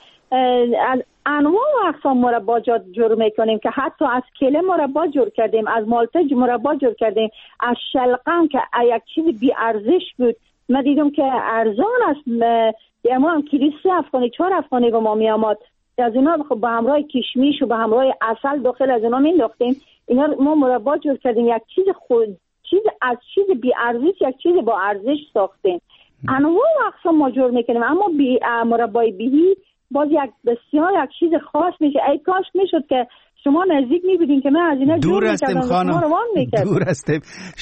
انواع و اقسام مرباجات جور میکنیم که حتی از کله مربا جور کردیم، از مالته مربا جور کردیم، از شلغم که یک چیز بی ارزش بود من دیدم که ارزان است، اما هم کیلو 3 افغانی 4 افغانی به ما میامد. از اینا با همراه کشمیش و با همراه عسل داخل از اینا مینداختیم. اینا ما مربا جور کردیم، یک چیز از چیز بی ارزش یک چیز با ارزش ساختیم. انواع و اقسام ما جور میکنیم، اما مربای بیهی باز بسیار یک چیز خاص میشه. ای کاش میشد که شما نزدیک میبینین که من از اینا دور هستیم خانم، دور هستیم.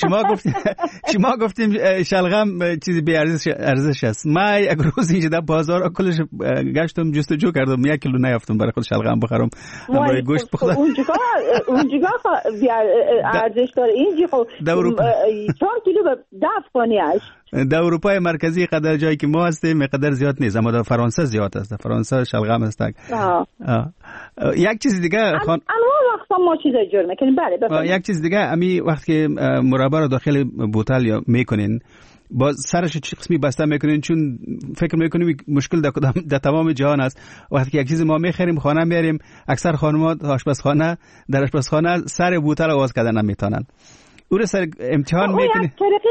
شما گفتیم شلغم چیزی بی ارزش است. من یک روز اینجا در بازار کلش گشتم جستجو کردم، 1 کیلو نیافتم برای خود شلغم بخرم برای گوشت بخورم. اونجا بی ارزش داره، اینجا خب 4 کیلو به 10 افغانی است. در اروپای مرکزی قدر جایی که ما هستیم قدر زیاد نیست، اما در فرانسه زیاد است. در فرانسه شلغم است. یک چیز دیگه انواع وقتا ما چیزای جور میکنیم. بله بفرمایید. یک چیز دیگه امی وقتی که مربا رو داخل بوتل یا میکنین باز سرش چه قسمی بسته میکنین، چون فکر میکنیم مشکل در تمام جهان است. وقتی که یک چیز ما میخریم خانه میاریم، اکثر خانم‌ها آشپزخانه در آشپزخانه سر بوتل آواز کردن نمیتونن. او رو سر امتحان میکنین.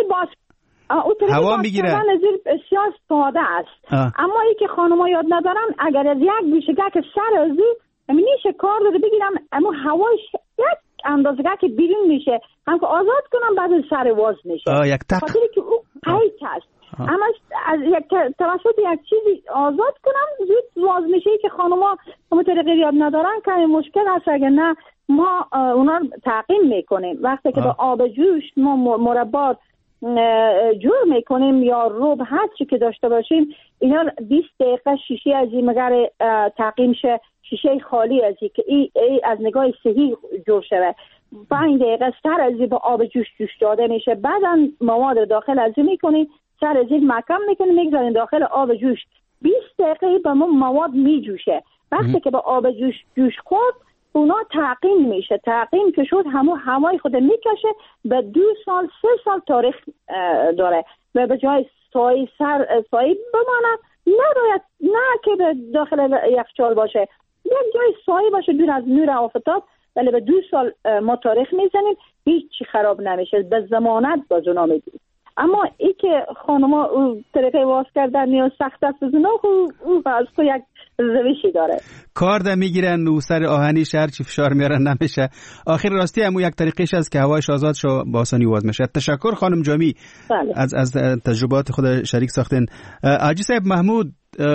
هوا میگیره. بسیار ساده است. اما ای که خانم‌ها یاد ندارن، اگر از یک گوشه‌گاه که سر ازی میشه کار رو بگیرم، اما هواش یک اندازه‌گاه که بیرون میشه هم که آزاد کنم بعد سر واز میشه. یک تق. خاطری که او قیت است. اما از یک توسط یک چیزی آزاد کنم زود واز میشه. که خانم‌ها همون طریقه یاد ندارن که مشکل هست. اگر نه ما اونا تعقیم میکنیم. وقتی که به آب جوش ما مربا جور میکنیم یا روب هر چی که داشته باشیم، اینا 20 دقیقه شیشه از این مگر تعقیم شه، شیشه خالی از این که ای از نگاه صحیح جور شده. 5 دقیقه سر از این با آب جوش داده میشه. بعدا مواد داخل از این میکنیم، سر از این محکم میکنیم، میگذاریم داخل آب جوش. 20 دقیقه با مواد میجوشه. وقتی که با آب جوش خورد اونا تعقیم میشه. تعقیم که شد همون هوای خود میکشه، به 2 سال 3 سال تاریخ داره و به جای سایه بمانه. نه که به داخل یخچال باشه، یک جای سایه باشه دور از نور آفتاب، ولی به 2 سال ما تاریخ میزنیم هیچ چی خراب نمیشه. به ضمانت باز اونا میدیم. اما ای که خانما طریقه واس کردن یا سخت است از اونا، او از تو یک روشی داره. کار ده میگیرن و سر آهنی شهر چی فشار میارن نمیشه. آخر راستی همون یک طریقش است که هوایش آزاد شو با آسانی واز میشه. تشکر خانم جامی. بله. از تجربات خود شریک ساختن. حاجی صاحب محمود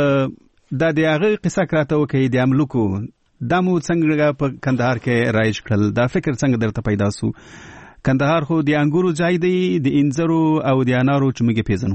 د دغه قصه کراته وکي د املوکو دمو څنګه په کندهار کې رایج کړل، دا فکر څنګه درته پیدا سو؟ کندهار خو د انګورو ځای دی، د انځرو او د انارو چې موږ پیژنو.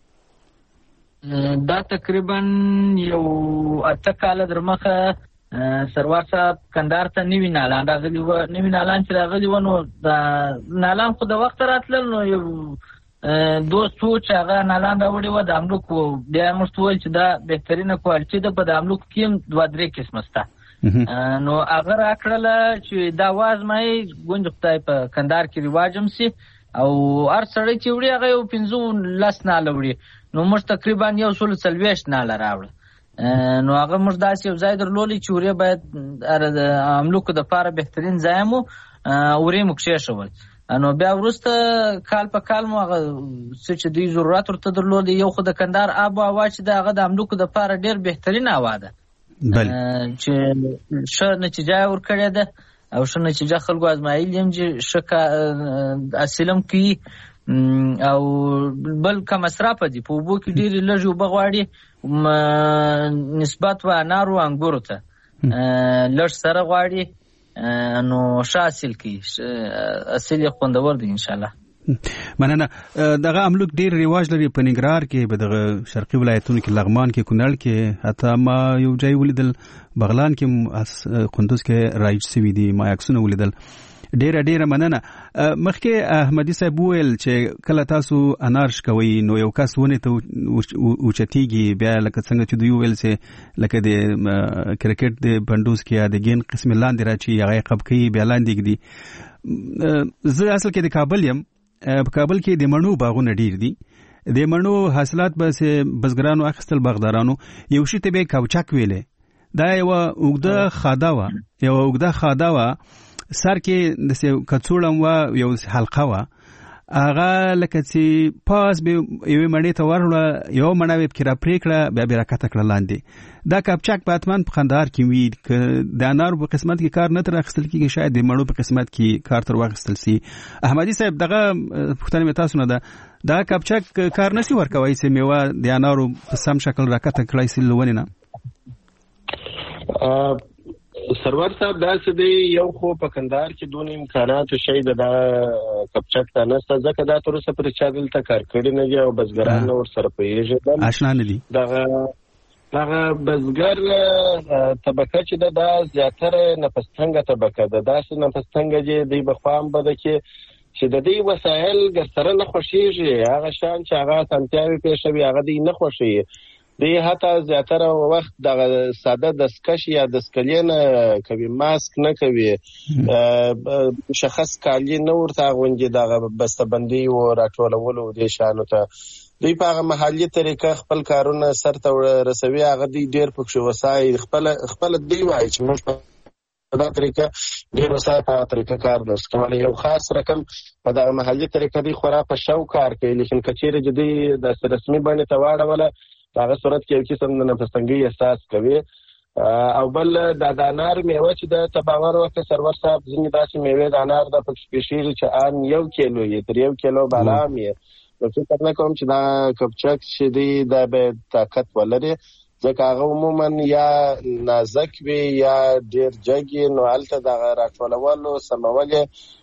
دا تقریبا یو 8 کاله در مخه سروار صاحب کندهار ته نوی نالان راغلی و. نوی نالان چې راغلی و نو د نالان خو د وخت راتلل، نو یو دوست و چې هغه نالان راوړی و د املوکو. بیا موږ وویل چې دا بهترینه کوالټي ده، په د املوکو کې هم 2-3 قسمه شته. نو هغه راکړله چې دا وازمایي ګوند خدای په کندهار کې رواج هم سي او هر سړی چې وړي هغه یو 15 ناله وړي. نو موږ تقریبا 140 ناله راوړل. نو هغه موږ داسې یو ځای درلودی چې وړي باید د املوکو دپاره بهترین ځای مو وړي مو کښېښول. نو بیا وروسته کال په کال مو هغه څه چې دوی ضرورت ورته درلودی، یو خو د کندهار آب و هوا چې د هغه د املوکو دپاره ډېر بهترین هوا ده چې ښه نتیجه یې ورکړې ده او ښه نتیجه خلکو ازمایلي هم چې ښه حاصل هم کوي او بل که مصرفه دي. په اوبو کې ډېرې لږې اوبه غواړي نسبت و انارو انګورو ته لږ سره غواړي، نو ښه حاصل کوي. حاصل یې خوندور دی انشاءالله. مننه. دغه املوک ډیر ریواج لري په ننګرهار کې، په دغه شرقي ولایتونو کې، لغمان کې، کونړ کې، حتی ما یو ځای ولیدل بغلان کې، قندوز کې رایج سوي دي، ما عکسونه ولیدل. ډیره مننه. مخکې احمدي صاحب وویل چې کله تاسو انار شکوي نو یو کس ونې ته اوچتېږي، بیا لکه څنګه چې دوی وویل چې لکه د کرکټ د بندوز کې یا د ګین قسم لاندې راچی هغه قب کوي بیا لاندې ږدي. زه اصل کې د کابل یم. په کابل کې د مڼو باغونه ډیر دي. د مڼو حاصلات بس بزګرانو اخیستل، باغدارانو یو شی ته به کوچک ویلې. دا یو اوږده خادا وه، سر کې د کڅوړم وه، یو حلقه وه، هغه لکه چې پاس به یوې مڼې ته ورغله، یو مڼه به پکې را پرې کړه، بیا به راکته کړه لاندې. دا کپچک به حتما په کندهار کې وي. که د انارو په قسمت کې کار نه تر اخیستل کېږي، شاید د مڼو په قسمت کې کار تر واخیستل سي. احمدي صاحب دغه پوښتنه مې تاسو نه ده، دا کپچک کار نشي ورکوی چې میوه د انارو په سم شکل راکته کړای سي له ونې نه؟ سرور صاحب داسې دی، یو خو په کندهار کې دون امکاناتو شي د کپچک ته نشته، ځکه دا تر اوسه پورې چا دلته کار کړی نه دي او بزګران ورسره پوهېږي، اشنا نه دي. دغه بزګر طبقه چې ده دا زیاتره نفستنګه طبقه ده. داسې نفستنګه چې دوی به خوا هم بده چې د دوی وسایل ګرسره نه خوښېږي، هغه شیان چې هغه اسانتیاوې پېښوي هغه دوی نه خوښوي. دوی حتی زیاتره وخت دغه ساده دستکش یا دستکلې نه کوي، ماسک نه کوي، مشخص کالي نه ورته اغوندي، دغه بسته‌بندي و راټولولو دې شیانو ته. دوی په هغه محلي طریقه خپل کارونه سرته رسوي، هغه دوی ډېر پکښې وسایل خپله دوی وایي چې موږ په دا طریقه ډېر وسایل په هغه طریقه کار درس کولی. یو خاص رقم په دغه محلي طریقه دوی خورا په شوق کار کوي، لیکن که چیرې چې دوی داسې رسمي بڼې ته واړوله په هغه صورت کې یو قسم د نفستنګۍ احساس کوي. او بل د انار میوه چې د تباور وکړه سرور صاحب، ځینې داسې میوې د انار د پکې پېښېږي چې ان 1 کیلو یې تر 1 کیلو بالا هم یې. نو فکر نه کوم چې دا کپچک چې دی دا به طاقت ولري، ځکه هغه عموما یا نازک وي یا ډېر جګ، نو هلته دغه راټولولو سمول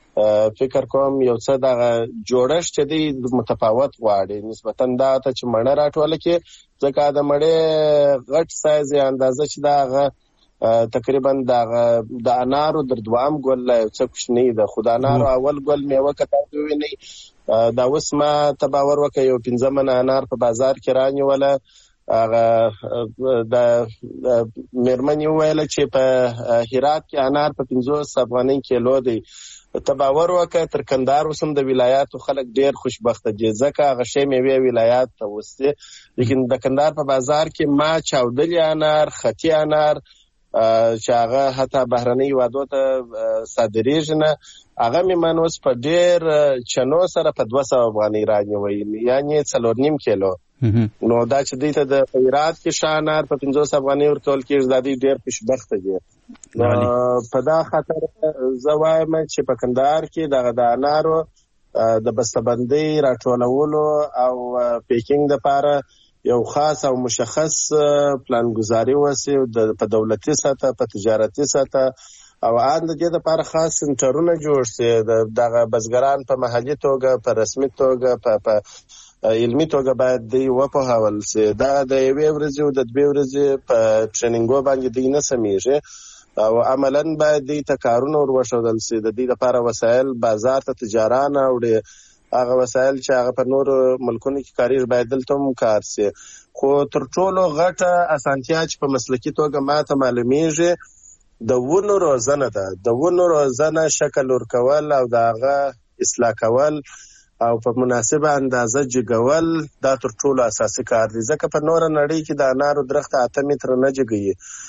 فکر کوم یو څه دغه جوړښت چې دی متفاوت غواړي نسبتا دا ته چې مڼه راټوله کې، ځکه د مڼې غټ سایز یا اندازه چې دا هغه تقریبا د انارو در دوام ګل یو څه کوچنی ده، خو د انارو اول ګل میوه که تاسو ووینئ، دا اوس ما تباور وکړه یو 15 منه انار په بازار کې رانیوله. هغه د مېرمنې وویله چې په هرات کې انار په 50 افغانۍ کیلو دی. تباور وکړه تر کندهار اوس هم د ولایاتو خلک ډېر خوشبخته دي، ځکه هغه شی میوې ولایات ته وستې، لیکن د کندهار په بازار کې ما چاودلي انار، خطي انار چې هغه حتی بهرنۍ هېوادو ته صادرېږي نه، هغه مې من اوس په ډېر چنو سره په 200 افغانۍ رانیوی، یعنې 4.5 کیلو. نو دا چې دوی ته د هرات کې ښه انار په 50 افغانۍ ورکول کېږي، دا دوی ډېر خوشبخته دي. په دا خاطر زه وایم چې په کندهار کې دغه د انارو د بسته‌بندۍ راټولولو او پیکینګ دپاره یو خاص او مشخص پلانګذاري وسي په دولتي سطح، په تجارتي سطح، او ان د دې لپاره خاص سنټرونه جوړ سي، دغه بزګران په محلي توګه، په رسمي توګه، په علمي توګه باید دوی وپوهول سي. دا د 1 ورځې او د 2 ورځې په ټریننګو باندې دوی نه سمیږي، او عملاً باید دوی ته کارونه ور وښودل سي، د دې لپاره وسایل بازار ته تجاران اوړي، هغه وسایل چې هغه په نورو ملکونو کې کاریږي باید دلته هم کار سي. خو تر ټولو غټه اسانتیا چې په مسلکي توګه ماته معلومیږي د ونو روزنه ده. د ونو روزنه، شکل ورکول او د هغه اصلاح کول او په مناسبه اندازه جګول، دا تر ټولو اساسي کار دی، ځکه په نوره نړۍ کې د انارو درخت 8 متره نه جګوي،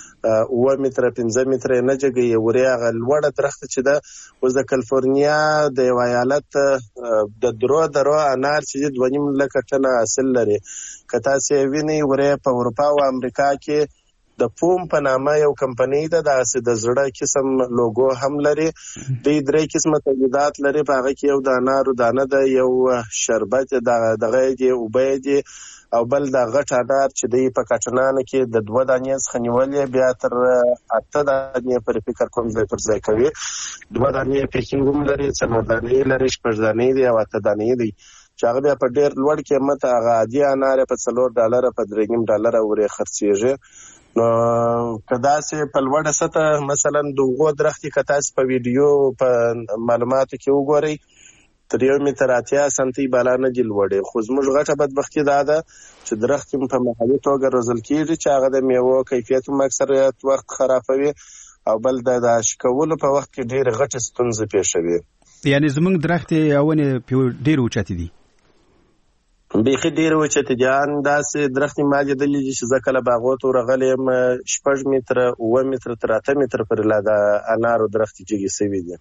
7 متره 5 متره نه جګوي. ورې هغه لوړه درخت چې ده اوس د کالیفورنیا د یو ایالت د درو انار چې 2.5 لکه ټنه حاصل لري. که تاسې وینئ ورې په اروپا او امریکا کې د پوم په نامه یو کمپنی ده، د زړه قسم لوګو هم لري. د 3 قسمه تولیدات لري، په هغه کې یو د انارو دانه ده، یو شربت دغه دی، اوبه دي، او بل د غټ انار چې دی په کټنانو کې د 2 دانې څخه نیولې بیا تر 8 دانې پر فکر کوم ځای پر ځای کوي. 2 دانې پیکینګ هم لري، 4 دانې لري، 6 دانې دي او 8 دانې دي چې هغه بیا په ډېر لوړ قیمت هغه عادي انار په $4 په $3.5 ورې خرڅېږي. نو که داسې په لوړه سطح مثلا د اوغو درختې که تاسې په ویډیو په معلوماتو کې وګورئ تر 1 متر 80 سانتي بالا نه دي لوړې، خو زموږ غټه بدبختي دا ده چې درخت په محلي توګه روزل کېږي چې هغه د میوو کیفیت هم اکثریت وخت خرابوي، او بل د اشکولو په وخت کې ډېرې غټې ستونزې پیښوي. یعنې زموږ درختې او ونې ډېرې اوچتې دي، بیخي ډېرې اوچتې دي. داسې درختې ما لیدلي دي چې زه کله باغو ته ورغلی یم 6 متره 7 متره تر 8 متره پورې لا د انارو درختې جګې سوي دي.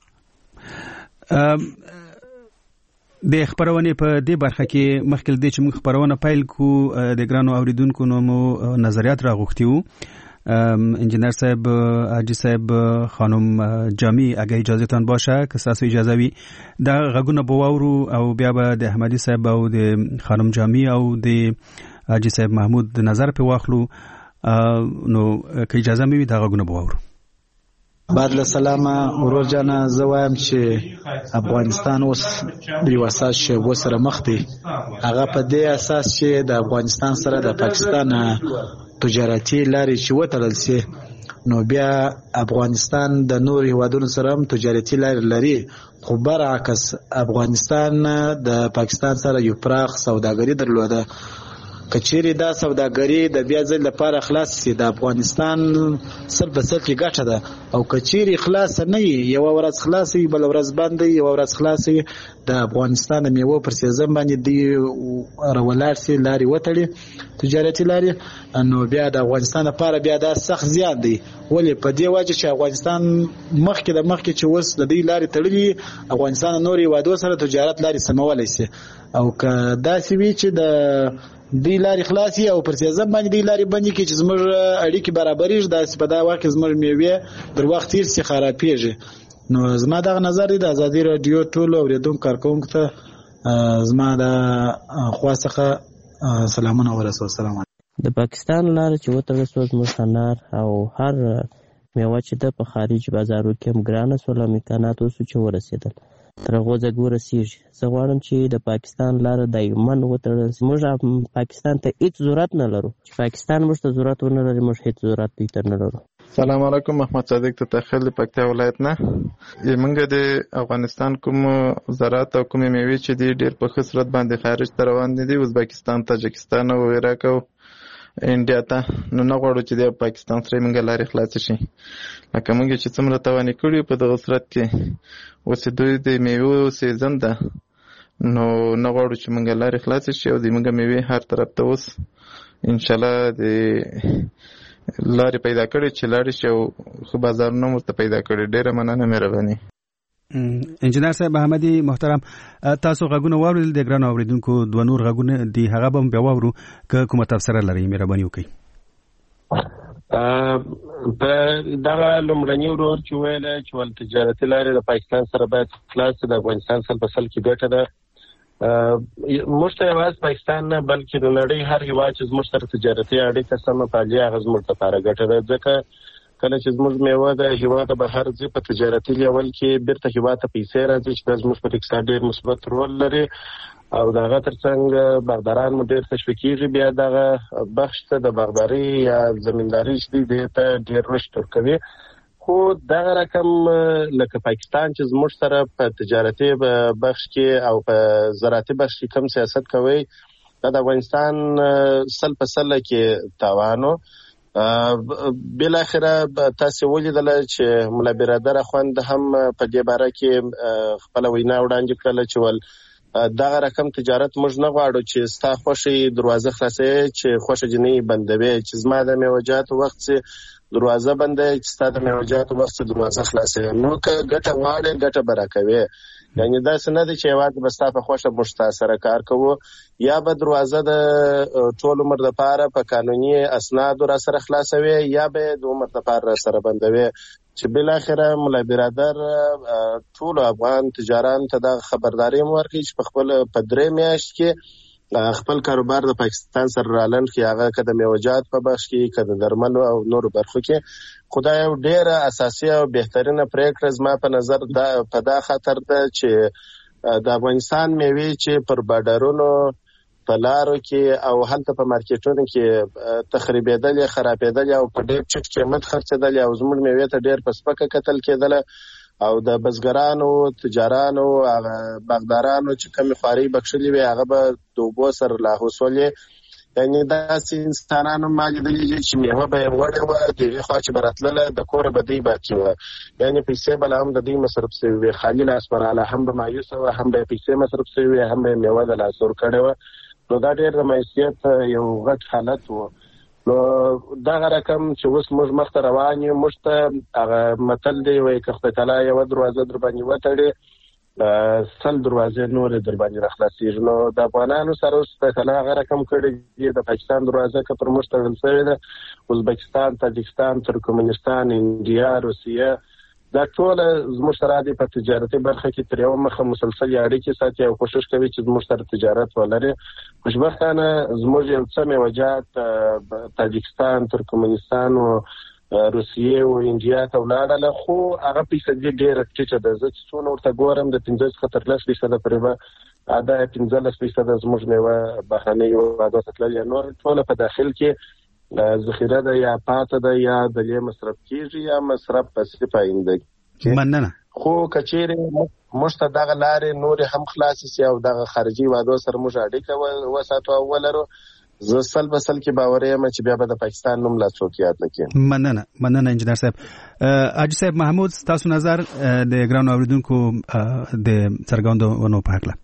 د خبرونې په دې برخه کې مخکې له دې چې موږ خبرونه پیل کړو د ګرانو اوریدونکو نو مو نظریات راغوښتي وو. انجینر صاحب، حاجی صاحب، خانم جامی، اگه اجازهتان باشه که تاسو اجازه وي دا غږونه به واورو او بیا به د احمدي صاحب او د خانم جامی او د حاجی صاحب محمود د نظر په واخلو. نو که اجازه مې وي دا غږونه به واورو. بعد له سلامه ورور جانه، زه وایم چې افغانستان اوس د یو اساس شی سره مخ دی، هغه په دې اساس چې د افغانستان سره د پاکستان تجارتي لارې چې وتړل سي، نو بیا افغانستان د نور هیوادونو سره هم تجارتي لارې لري، خو برعکس افغانستان د پاکستان سره یو پراخ سوداګري درلوده. کچېری دا سوداګري د بیا ځل لپاره خلاص سي، د افغانستان سر په سر کې ګټه ده، او کچېری خلاص نه یو ورځ خلاصي بل ورځ باندې یو ورځ خلاصي د افغانستان میوه پر سیزن باندې دی رولار سي لاري وتړي تجارتي لاري، نو بیا د افغانستان لپاره بیا دا سخت زیات دی. ولې په دې وجه چې افغانستان مخکې چې وس د دې لاري تړلي، افغانستان نور هیوادو سره تجارت لاري سمولای سي، او که داسې وي چې د دی لاري خلاصي او پر سیزن باندې دی لاري باندې کې چې زموږ اړیکې برابرېږي، داسې په دا وخت کې زموږ میوې در وخت تیر سي خرابېږي. نو زما دغه نظر دی د ازادي رادیو ټولو اوریدونکو کارکوونکو ته زما د خوا څخه سلامونه ورسوه. سلام علیکم. د پاکستان لار چې وتړل سوه زموږ انار او هر میوه چې ده په خارج بازارو کې هم ګرانه سول، امکانات اوسو چې ورسېدل تر هغو ځایږ ورسېږي. زه غواړم چې د پاکستان لاره دایماً وتړل سي. موږ پاکستان ته هېڅ ضرورت نه لرو، چې پاکستان موږ ته ضرورت ونه لري، موږ هېڅ ضرورت دوی ته نه لرو. سلام علیکم، محمد صادق ته تخیل د پکتیا ولایت نه. موږ د افغانستان کوم زراعت او کومې میوې چې دي ډېر په ښه صورت باندې خارج ته روان دي، ازبکستان، تاجکستان او عراق او انډیا ته. نو نه غواړو چې د پاکستان سره موږ لارې خلاصې شي، لکه موږ چې څومره توانې کړي په دغه صورت کې. اوس دوی د میوو سیزن ده، نو نه غواړو چې موږ لارې خلاصې شي او د موږ میوې هر طرف ته اوس انشاءالله د لارې پیدا کړي چې لاړې شي او ښه بازارونه ورته پیدا کړي. ډېره مننه، مهرباني. انجینر صاحب احمدي محترم، تاسو غږونه واورېدل، د ګرانو اوریدونکو 2 نور غږونه دي، هغه به هم بیا واورو که کومه تبصره لرئ مهرباني وکړئ. په دغه لومړني ورور چې ویله چې ول تجارتي لارې د پاکستان سره باید خلاص د افغانستان سره په سل کې ګټه ده. موږ ته یوازې پاکستان نه بلکې د نړۍ هر هیواد چې زموږ سره تجارتي اړیکه سمه پالي هغه زموږ لپاره ګټه ده، ځکه کله چې زموږ میوه د هیواده بهر ځي په تجارتي لیول کې بیرته هیواد ته پیسې راځي چې دا زموږ په اقتصاد ډېر مثبت رول لري، او دغه ترڅنګ باغداران مو ډېر تشویقېږي، بیا دغه بخش ته د باغداري یا زمینداري چې دی دې ته ډېر رشد ورکوي. خو دغه رقم لکه پاکستان چې زموږ سره په تجارتي بخش کې او په زراعتي بخش کې کم سیاست کوي، دا د افغانستان سل په سله کې تاوانو. بالاخره تاسو ولیدل چې مولا برادر خوند هم په دې باره کې خپل وینا وړاندې کړله چې ول دغه رقم تجارت موږ نه غواړو چې ستا خوښي دروازه خلاصې چې خوښه جنې بندوي، چې زما د میوجات وخت سي دروازه بندې، چې ستا د میوجات وخت سي دروازه خلاصې. نو که ګټه غواړې ګټه برکوي، یعنی داسې نه دی چې یوازې به ستا په خوښه موږ تا سره کار کوو، یا به دروازه د ټول عمر دپاره په قانوني اسنادو را سره خلاصوي، یا به د عمر دپاره را سره بندوي، چې بالاخره ملا برادر ټولو افغان تجارانو ته دغه خبرداری ورکړي چې په خپل په 3 میاشت کې خپل کاروبار د پاکستان سره رالند کړي، هغه که د میوجات په بخش کې، که د درملو او نورو برخو کې. خو دا یو ډېره اساسي او بهترینه پرېکړه زما په نظر په دا خاطر ده چې د افغانستان میوې چې پر بارډرونو په لارو کې او هلته په مارکیټونو کې تخریبېدلې، خرابېدلې او په ډېر ټیټ قیمت خرڅېدلې او زموږ میوې ته ډېر په سپکه کتل کېدله، او د بزګرانو، تجارانو، باغدارانو چې کمې خوارۍ بخښلې وې هغه به د اوبو سره لاهوسولې. یعنی داسې انسانانو ما لیدلي چې میوه به یې وړې وه، د هغې خوا چې به راتلله د کوره به دوی باقي وه، یعنی پیسې به لا هم د دوی مصرف سوي وې، خالي لاس به راله، هم به مایوسه وه، هم به یې پیسې مصرف سوي وې، هم به یې میوه د لاس ور کړې وه. نو دا ډېر د مایوسیت یو غټ حالت و. نو دغه رقم چې اوس موږ مخته روان یو، موږ ته هغه متل دی وایي که خدای تعالی یوه دروازه در باندې وتړي 100 دروازې نورې در باندې راخلاصېږي. نو د افغانانو سره اوس خدای تعالی هغه رقم کړی دی، د پاکستان دروازه که پر موږ تړل شوې ده، ازبکستان، تاجکستان، ترکمنستان، انډیا، روسیه، دا ټول زموږ سره د په تجارتي برخه کې تر یو مخه مسلسل اړیکې ساتي او کوشش کوي چې زموږ سره تجارت ولري. خوشبختانه زموږ یو څه میوجات تاجکستان، ترکمنستان او روسیې او انډیا ته ولاړله، خو هغه فیصدي ډېره ټیټه ده. زه چې څونه ورته ګورم د 15 څخه تر 10% پورې به دا 15% زموږ میوه بهرنیو هېوادو ته تللې، نور ټوله په داخل کې ذخیره ده یا پاته ده یا دلې مصرف کیږي یا مصرف پسې پاینده. مننه. خو کچېرې موږ ته دغه لارې نورې هم خلاصې سي او دغه خارجي هېوادو سره موږ اړیکه وساتو او ولرو، زه سل په سل کې باور یم چې بیا به د پاکستان نوم لا څوک یاد نه کړي. مننه انجینر صاحب. حاجي صاحب محمود، تاسو نظر د ګران اوریدونکو د څرګندونو په هکله؟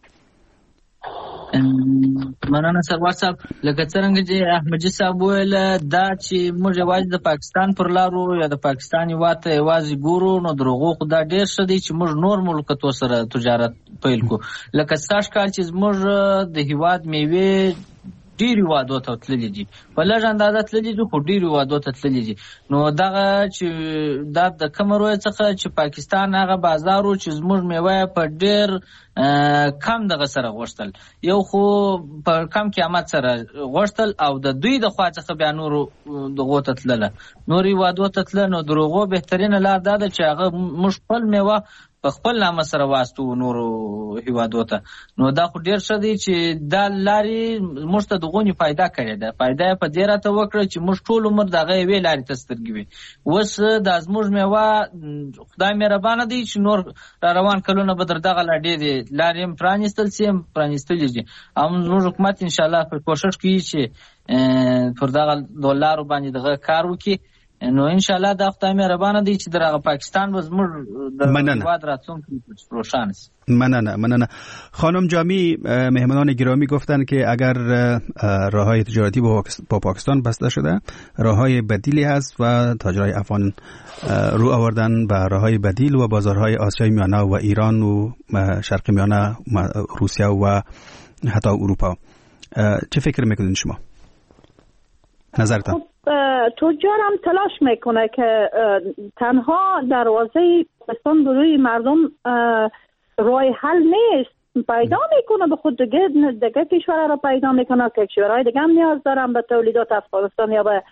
مننه سروار صاحب. لکه څرنګه چې احمدجي صاحب ویل، دا چې موږ یوازې د پاکستان پر لارو یا د پاکستان هېواد ته یوازې ګورو، نو دروغو خو دا ډېر ښه دی چې موږ نور ملکتو سره تجارت پیل کړو. لکه ستاسو کال چې زموږ د هېواد میوې ډېرو هېوادو ته تللي دي، په لږ اندازه تللي دي خو ډېرو هېوادو ته تللي دي. نو دغه چې دا د کومه رویه څخه چې پاکستان هغه بازار و چې زموږ میوه په ډېر کم دغه سره غوښتل، یو خو په کم قیمت سره غوښتل او د دوی د خوا څخه بیا نورو دغو ته تلله، نورو هېوادو ته تله. نو دروغو بهترینه لار دا ده چې هغه موږ خپل میوه په خپل نامه سره واستو نورو هېوادو ته. نو دا خو ډېر ښه دی چې دا لارې موږ ته دغونې فایده کړې ده. فایده یې په دې راته وکړه چې موږ ټول عمر دغه یوې لارې ته سترګې وي. اوس دا زموږ میوه خدای مهربانه دی چې نور را روان کلونه به در دغه لا ډېرې لارې هم پرانیستل سي، هم پرانیستلې دي. او زموږ حکومت انشاءالله په کوشش کوي چې پر دغه لارو باندې دغه کار وکړي. نو انشاءالله دا خدای مهربانه دی چې در پاکستان و زموږ د هېواد راتلونکی روشن است. مننه. خانم جامی، مهمانان گرامی گفتن که اگر راههای تجارتی با پاکستان بسته شده، راههای بدیلی هست و تاجرای افغان رو آوردن به راههای بدیل و بازارهای آسیای میانه و ایران و شرق میانه، روسیه و حتی اروپا. چه فکر میکنید شما؟ نظرتان؟ تجار هم تلاش میکنه که تنها دروازه پاکستان به روی مردم راه حل نیست، پیدا میکنه به خود دیگه کشورها را پیدا میکنه که کشورهای دیگه هم نیاز دارن به تولیدات افغانستان یا به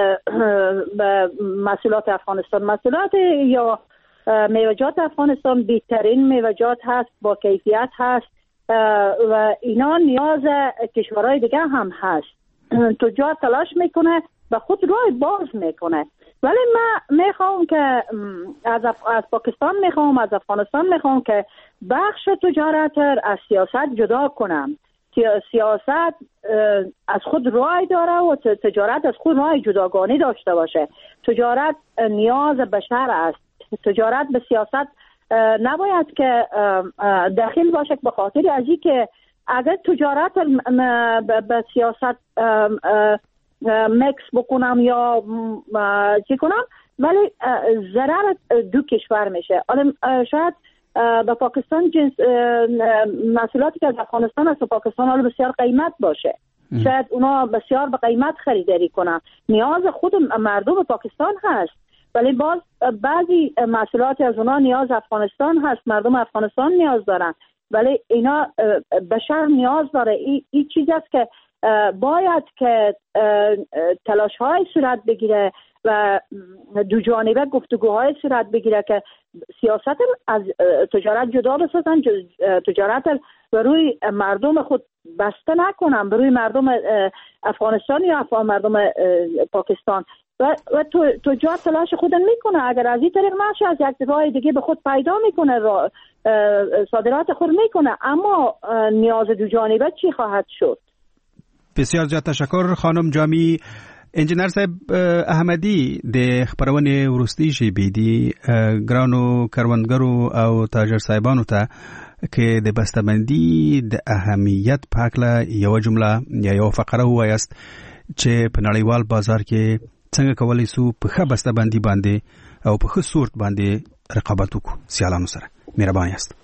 محصولات افغانستان. محصولات یا میوجات افغانستان بهترین میوجات هست، با کیفیت هست و اینا نیاز کشورهای دیگه هم هست. تجار تلاش میکنه و خود راه باز میکنه، ولی من میخوام که از پاکستان میخوام، از افغانستان میخوام که بخش تجارت از سیاست جدا کنم. سیاست از خود راه داره و تجارت از خود راه جداگانه داشته باشه. تجارت نیاز بشر است. تجارت به سیاست نباید که داخل باشه، به خاطر از این که اگر تجارت به سیاست مکس بکنم یا چی کنم، ولی ضرر دو کشور میشه. شاید به پاکستان محصولاتی که از افغانستان است و پاکستان حالا بسیار قیمت باشه، شاید اونا بسیار به قیمت خریداری کنن، نیاز خود مردم پاکستان هست، ولی باز بعضی محصولاتی از اونا نیاز افغانستان هست، مردم افغانستان نیاز دارن، ولی اینا بشر نیاز داره. این چیزی است که باید که تلاش های صورت بگیره و دو جانبه گفتگوهای صورت بگیره که سیاست از تجارت جدا بسازن، تجارت بروی مردم خود بسته نکنن، بروی مردم افغانستان یا مردم پاکستان و تجار تلاش خود میکنه. اگر از این طریق نشه از یک راه دیگه به خود پیدا میکنه، صادرات خود میکنه، اما نیاز دو جانبه چی خواهد شد؟ بسیار زیاد تشکر خانم جامی. انجینر صاحب احمدی د خبرونه ورستی شي بيدي ګرانو کروندګرو او تاجر صاحبانو ته کې د بسته‌بندي د اهمیت په اړه یو جمله یا یو فقره وایست چې په نړیوال بازار کې څنګه کولای شو په ښه بسته‌بندي باندې او په ښه صورت باندې رقابت وکړو سیالانو سره. مهربان یاست.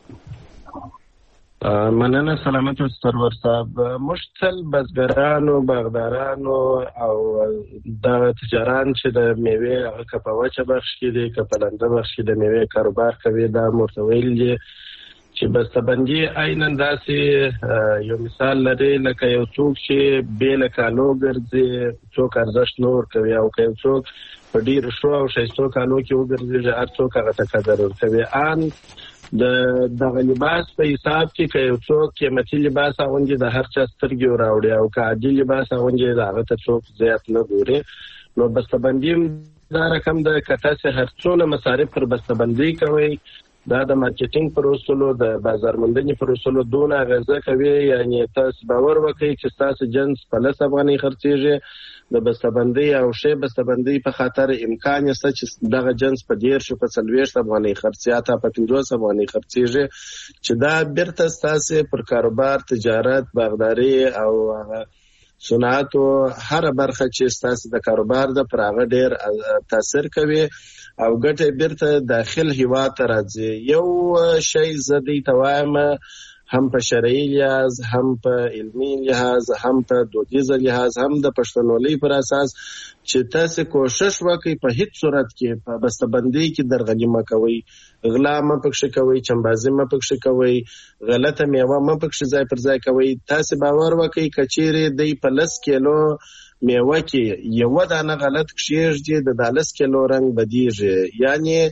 مننه. سلامت سرور صاحب. مشتل بزګرانو، باغدارانو او د تجاران چې د میوې هغه په وچه بخش کې دي، که په لنده بخش کې د میوې کاروبار کوي، دا مرتویل دي چې بسته‌بندي عیناً داسې یو مثال لري لکه یو څوک چې بې له کالو ګرځي، څوک ارزښت نور کوي، او که یو څوک په ډېرو ښو او ښایستو کالو کې وګرځي، هر څوک هغه ته قدر ورکوي. ان دغه لباس په حساب کې که یو څوک قیمتي لباس اغوندي د هر چا سترګې وراوړي، او که عادي لباس اغوندي د هغه ته څوک زیات نه ګوري. نو بسته‌بندي دا رقم ده که تاسې هر څونه مصارف پر بسته‌بندي کوئ، دا د مارکیټینګ پر اصولو، د بازار موندنې پر اصولو دونه اغېزه کوي، یعنې تاسو باور وکړئ چې ستاسو جنس په 10 افغانۍ خرڅېږي، د بسته‌بندۍ او ښې بسته‌بندۍ په خاطر امکان یې شته چې دغه جنس په 10 په 40 افغانۍ خرڅي، حتی په 50 افغانۍ خرڅېږي، چې دا بیرته ستاسو پر کاروبار، تجارت، باغداري او صنعتو هر برخه چې ستاسو د کاروبار د پر هغه ډېر تاثیر کوي او ګټه بیرته داخل هیواد ته راځي. یو شی زه دې ته وایم، هم په شرعي لحاظ، هم په علمي لحاظ، هم په دودیز لحاظ، هم د پښتونولۍ پر اساس چې تاسو کوشش وکړئ په هیڅ صورت کې په بسته‌بندۍ کې درغلي مه کوئ، غلا مه پکښې کوئ، چمبازي مه پکښې کوئ، غلطه میوه مه پکښې ځای پر ځای کوئ. تاسو باور وکړئ که چیرې دی په 10 کیلو میوه کې یوه دانه غلط کښېږدي، د 10 کیلو رنګ بدیږي، یعنی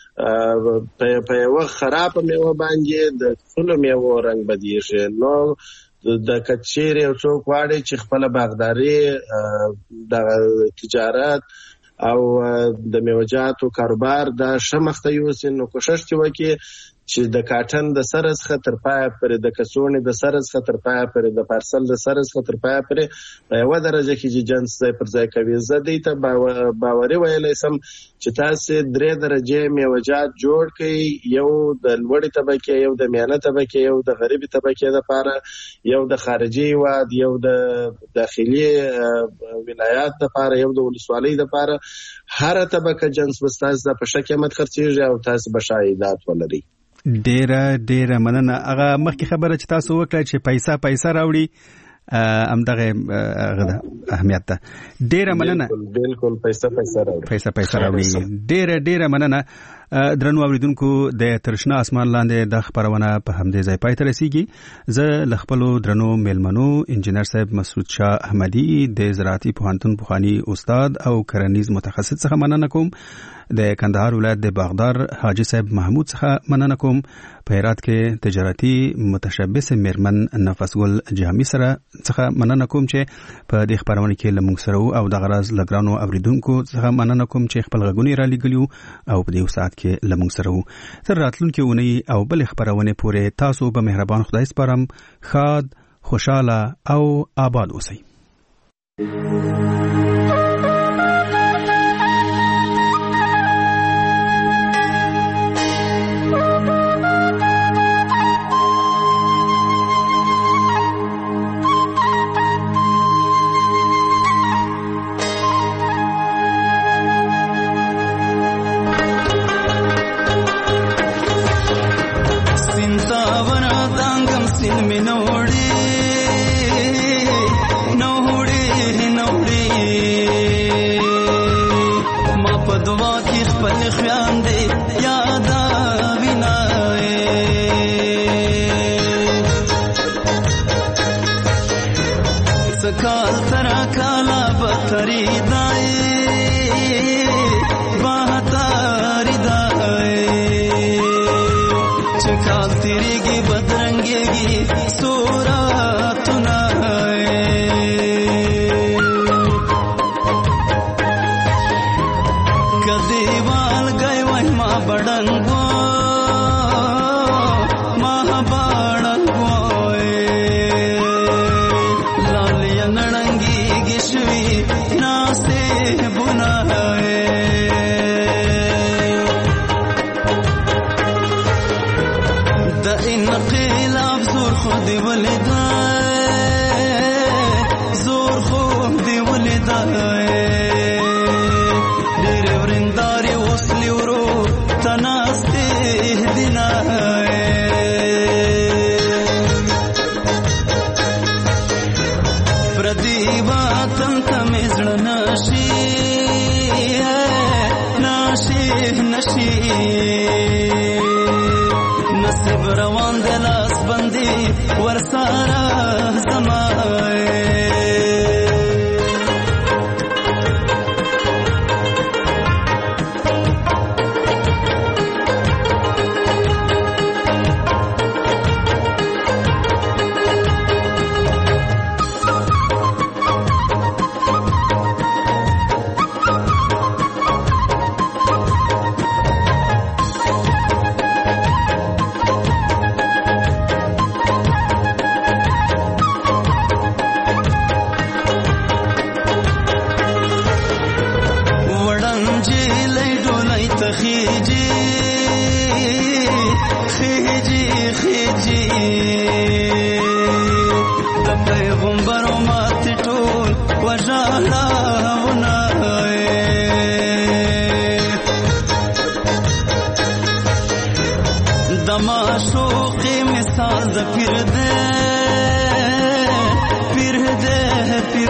په یوه خرابه میوه باندې د ټولو میوو رنګ بدیږي. نو د کچېرې یو څوک غواړي چې خپله باغداري، د تجارت او د میوه‌جاتو کاروبار دا ښه مخته یوسي، نو کوشش دې وکړي چې د کاټن د سره څخه تر پایه پورې، د کڅوړې د سره څخه تر پایه پورې، د پارسل د سره څخه تر پایه پورې په یوه درجه کې چې جنس ځای پر ځای کوي. زه دې ته باوري ویلی سم چې تاسې 3 درجې میوه‌جات جوړ کړئ، یو د لوړې طبقې، یو د میانه طبقې، یو د غریبې طبقې لپاره، یو د خارجي هیواد، یو د داخلي ولایات لپاره، یو د ولسوالۍ لپاره. هر طبقه جنس به ستاسو په ښه قیمت خرڅېږي او تاسو به ښه عایدات ولرئ. ډیره مننه. هغه مخکې خبره چې تاسو وکړه چې پیسې راوړي، همدغه اهمیت ده. ډیره مننه. بالکل پیسې راوړي. ډیره مننه. درنو اوریدونکو، د ترشنا اسمان لاندې د خبرونه په همدې ځای پای ته رسیږي. زه له خپلو درنو میلمنو انجینر صاحب مسعود شاه احمدي د زراعتي پوهنتون پخوانی استاد او کرنیز متخصص څخه مننه کوم. د کندهار ولایت د باغدار حاجی صاحب محمود څخه مننه کوم. په هرات کې تجارتي متشبث میرمن نفس ګل جهمي سره څخه مننه کوم چې په دې خبرونه کې لمونږ سره او د غراز لګرانو اوریدونکو څخه مننه کوم چې خپل غږونه را لګلیو او په دې ساعت کې لمونږ سره وو. تر راتلونکي اونۍ او بل خبرونه پورې تاسو به مهربان خدای سپارم. ښاد، خوشاله او آباد اوسئ. می نوړي ما په دعا کې خپل خیام دی یاد وینا سکال تر کالا بتری دای بهتری دای چکال تیریږي بدرنګيږي صورتونه کدیوال گئی وای ما بڑنگو ما بڑنگو لالی نڑنگی گشوی ناسے بنائے دا انقلاب زور خود ولیدائے زور خود ولیدائے ډېر ورنداري وسلې ورو تناسته دینا پردی وطن ته مزړه نشي نصیب روان د لاس بندي ورساره زمای معشوقی مثال د پیر دے پیر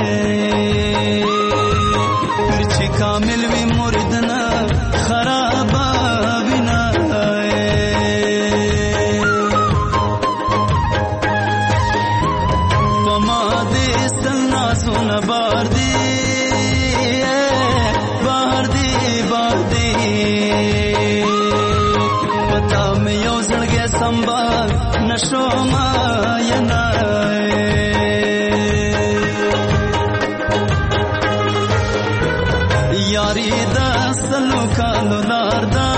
چې کامل وی مردنا خراب بنا پما دې سنا سن بار دی संभाल नशो मायना यारी दसलू कालो लारदा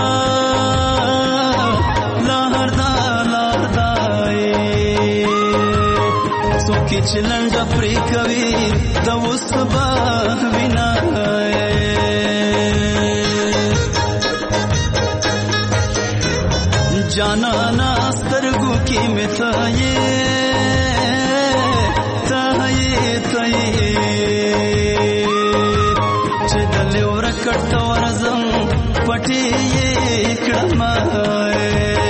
सुखी चिलन जपरी कवि दउस बिना जाना नास्तरगु की मिताये चिदले उरकट वरजम पटिये क्रमाए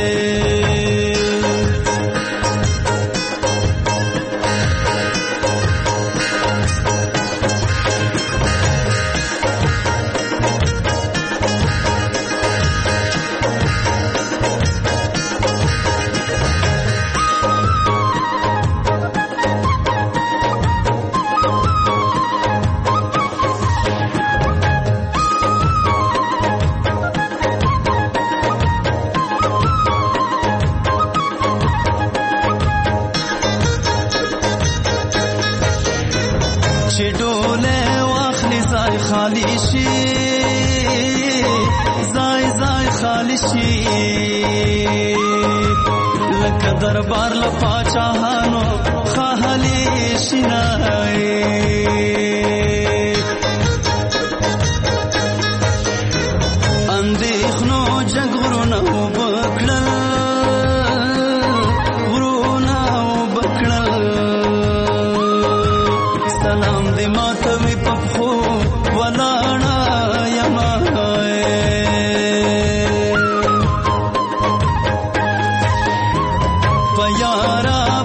दरबार लपा चाहनो खाली शिनाए अंदेखनो जगरुना बकड़ल सलाम दे मातवी पखो वलाना यमाए प्यारा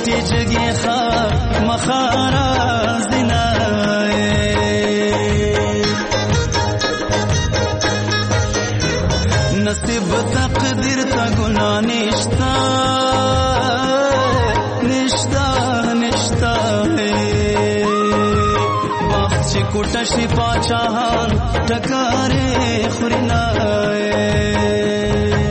چې جګې خاک مخارا زنای نصیب تقدیر تا گناه نشتا نشتا نشتا وقت چې کوټه شي پاچاهان ټکارې خوري نه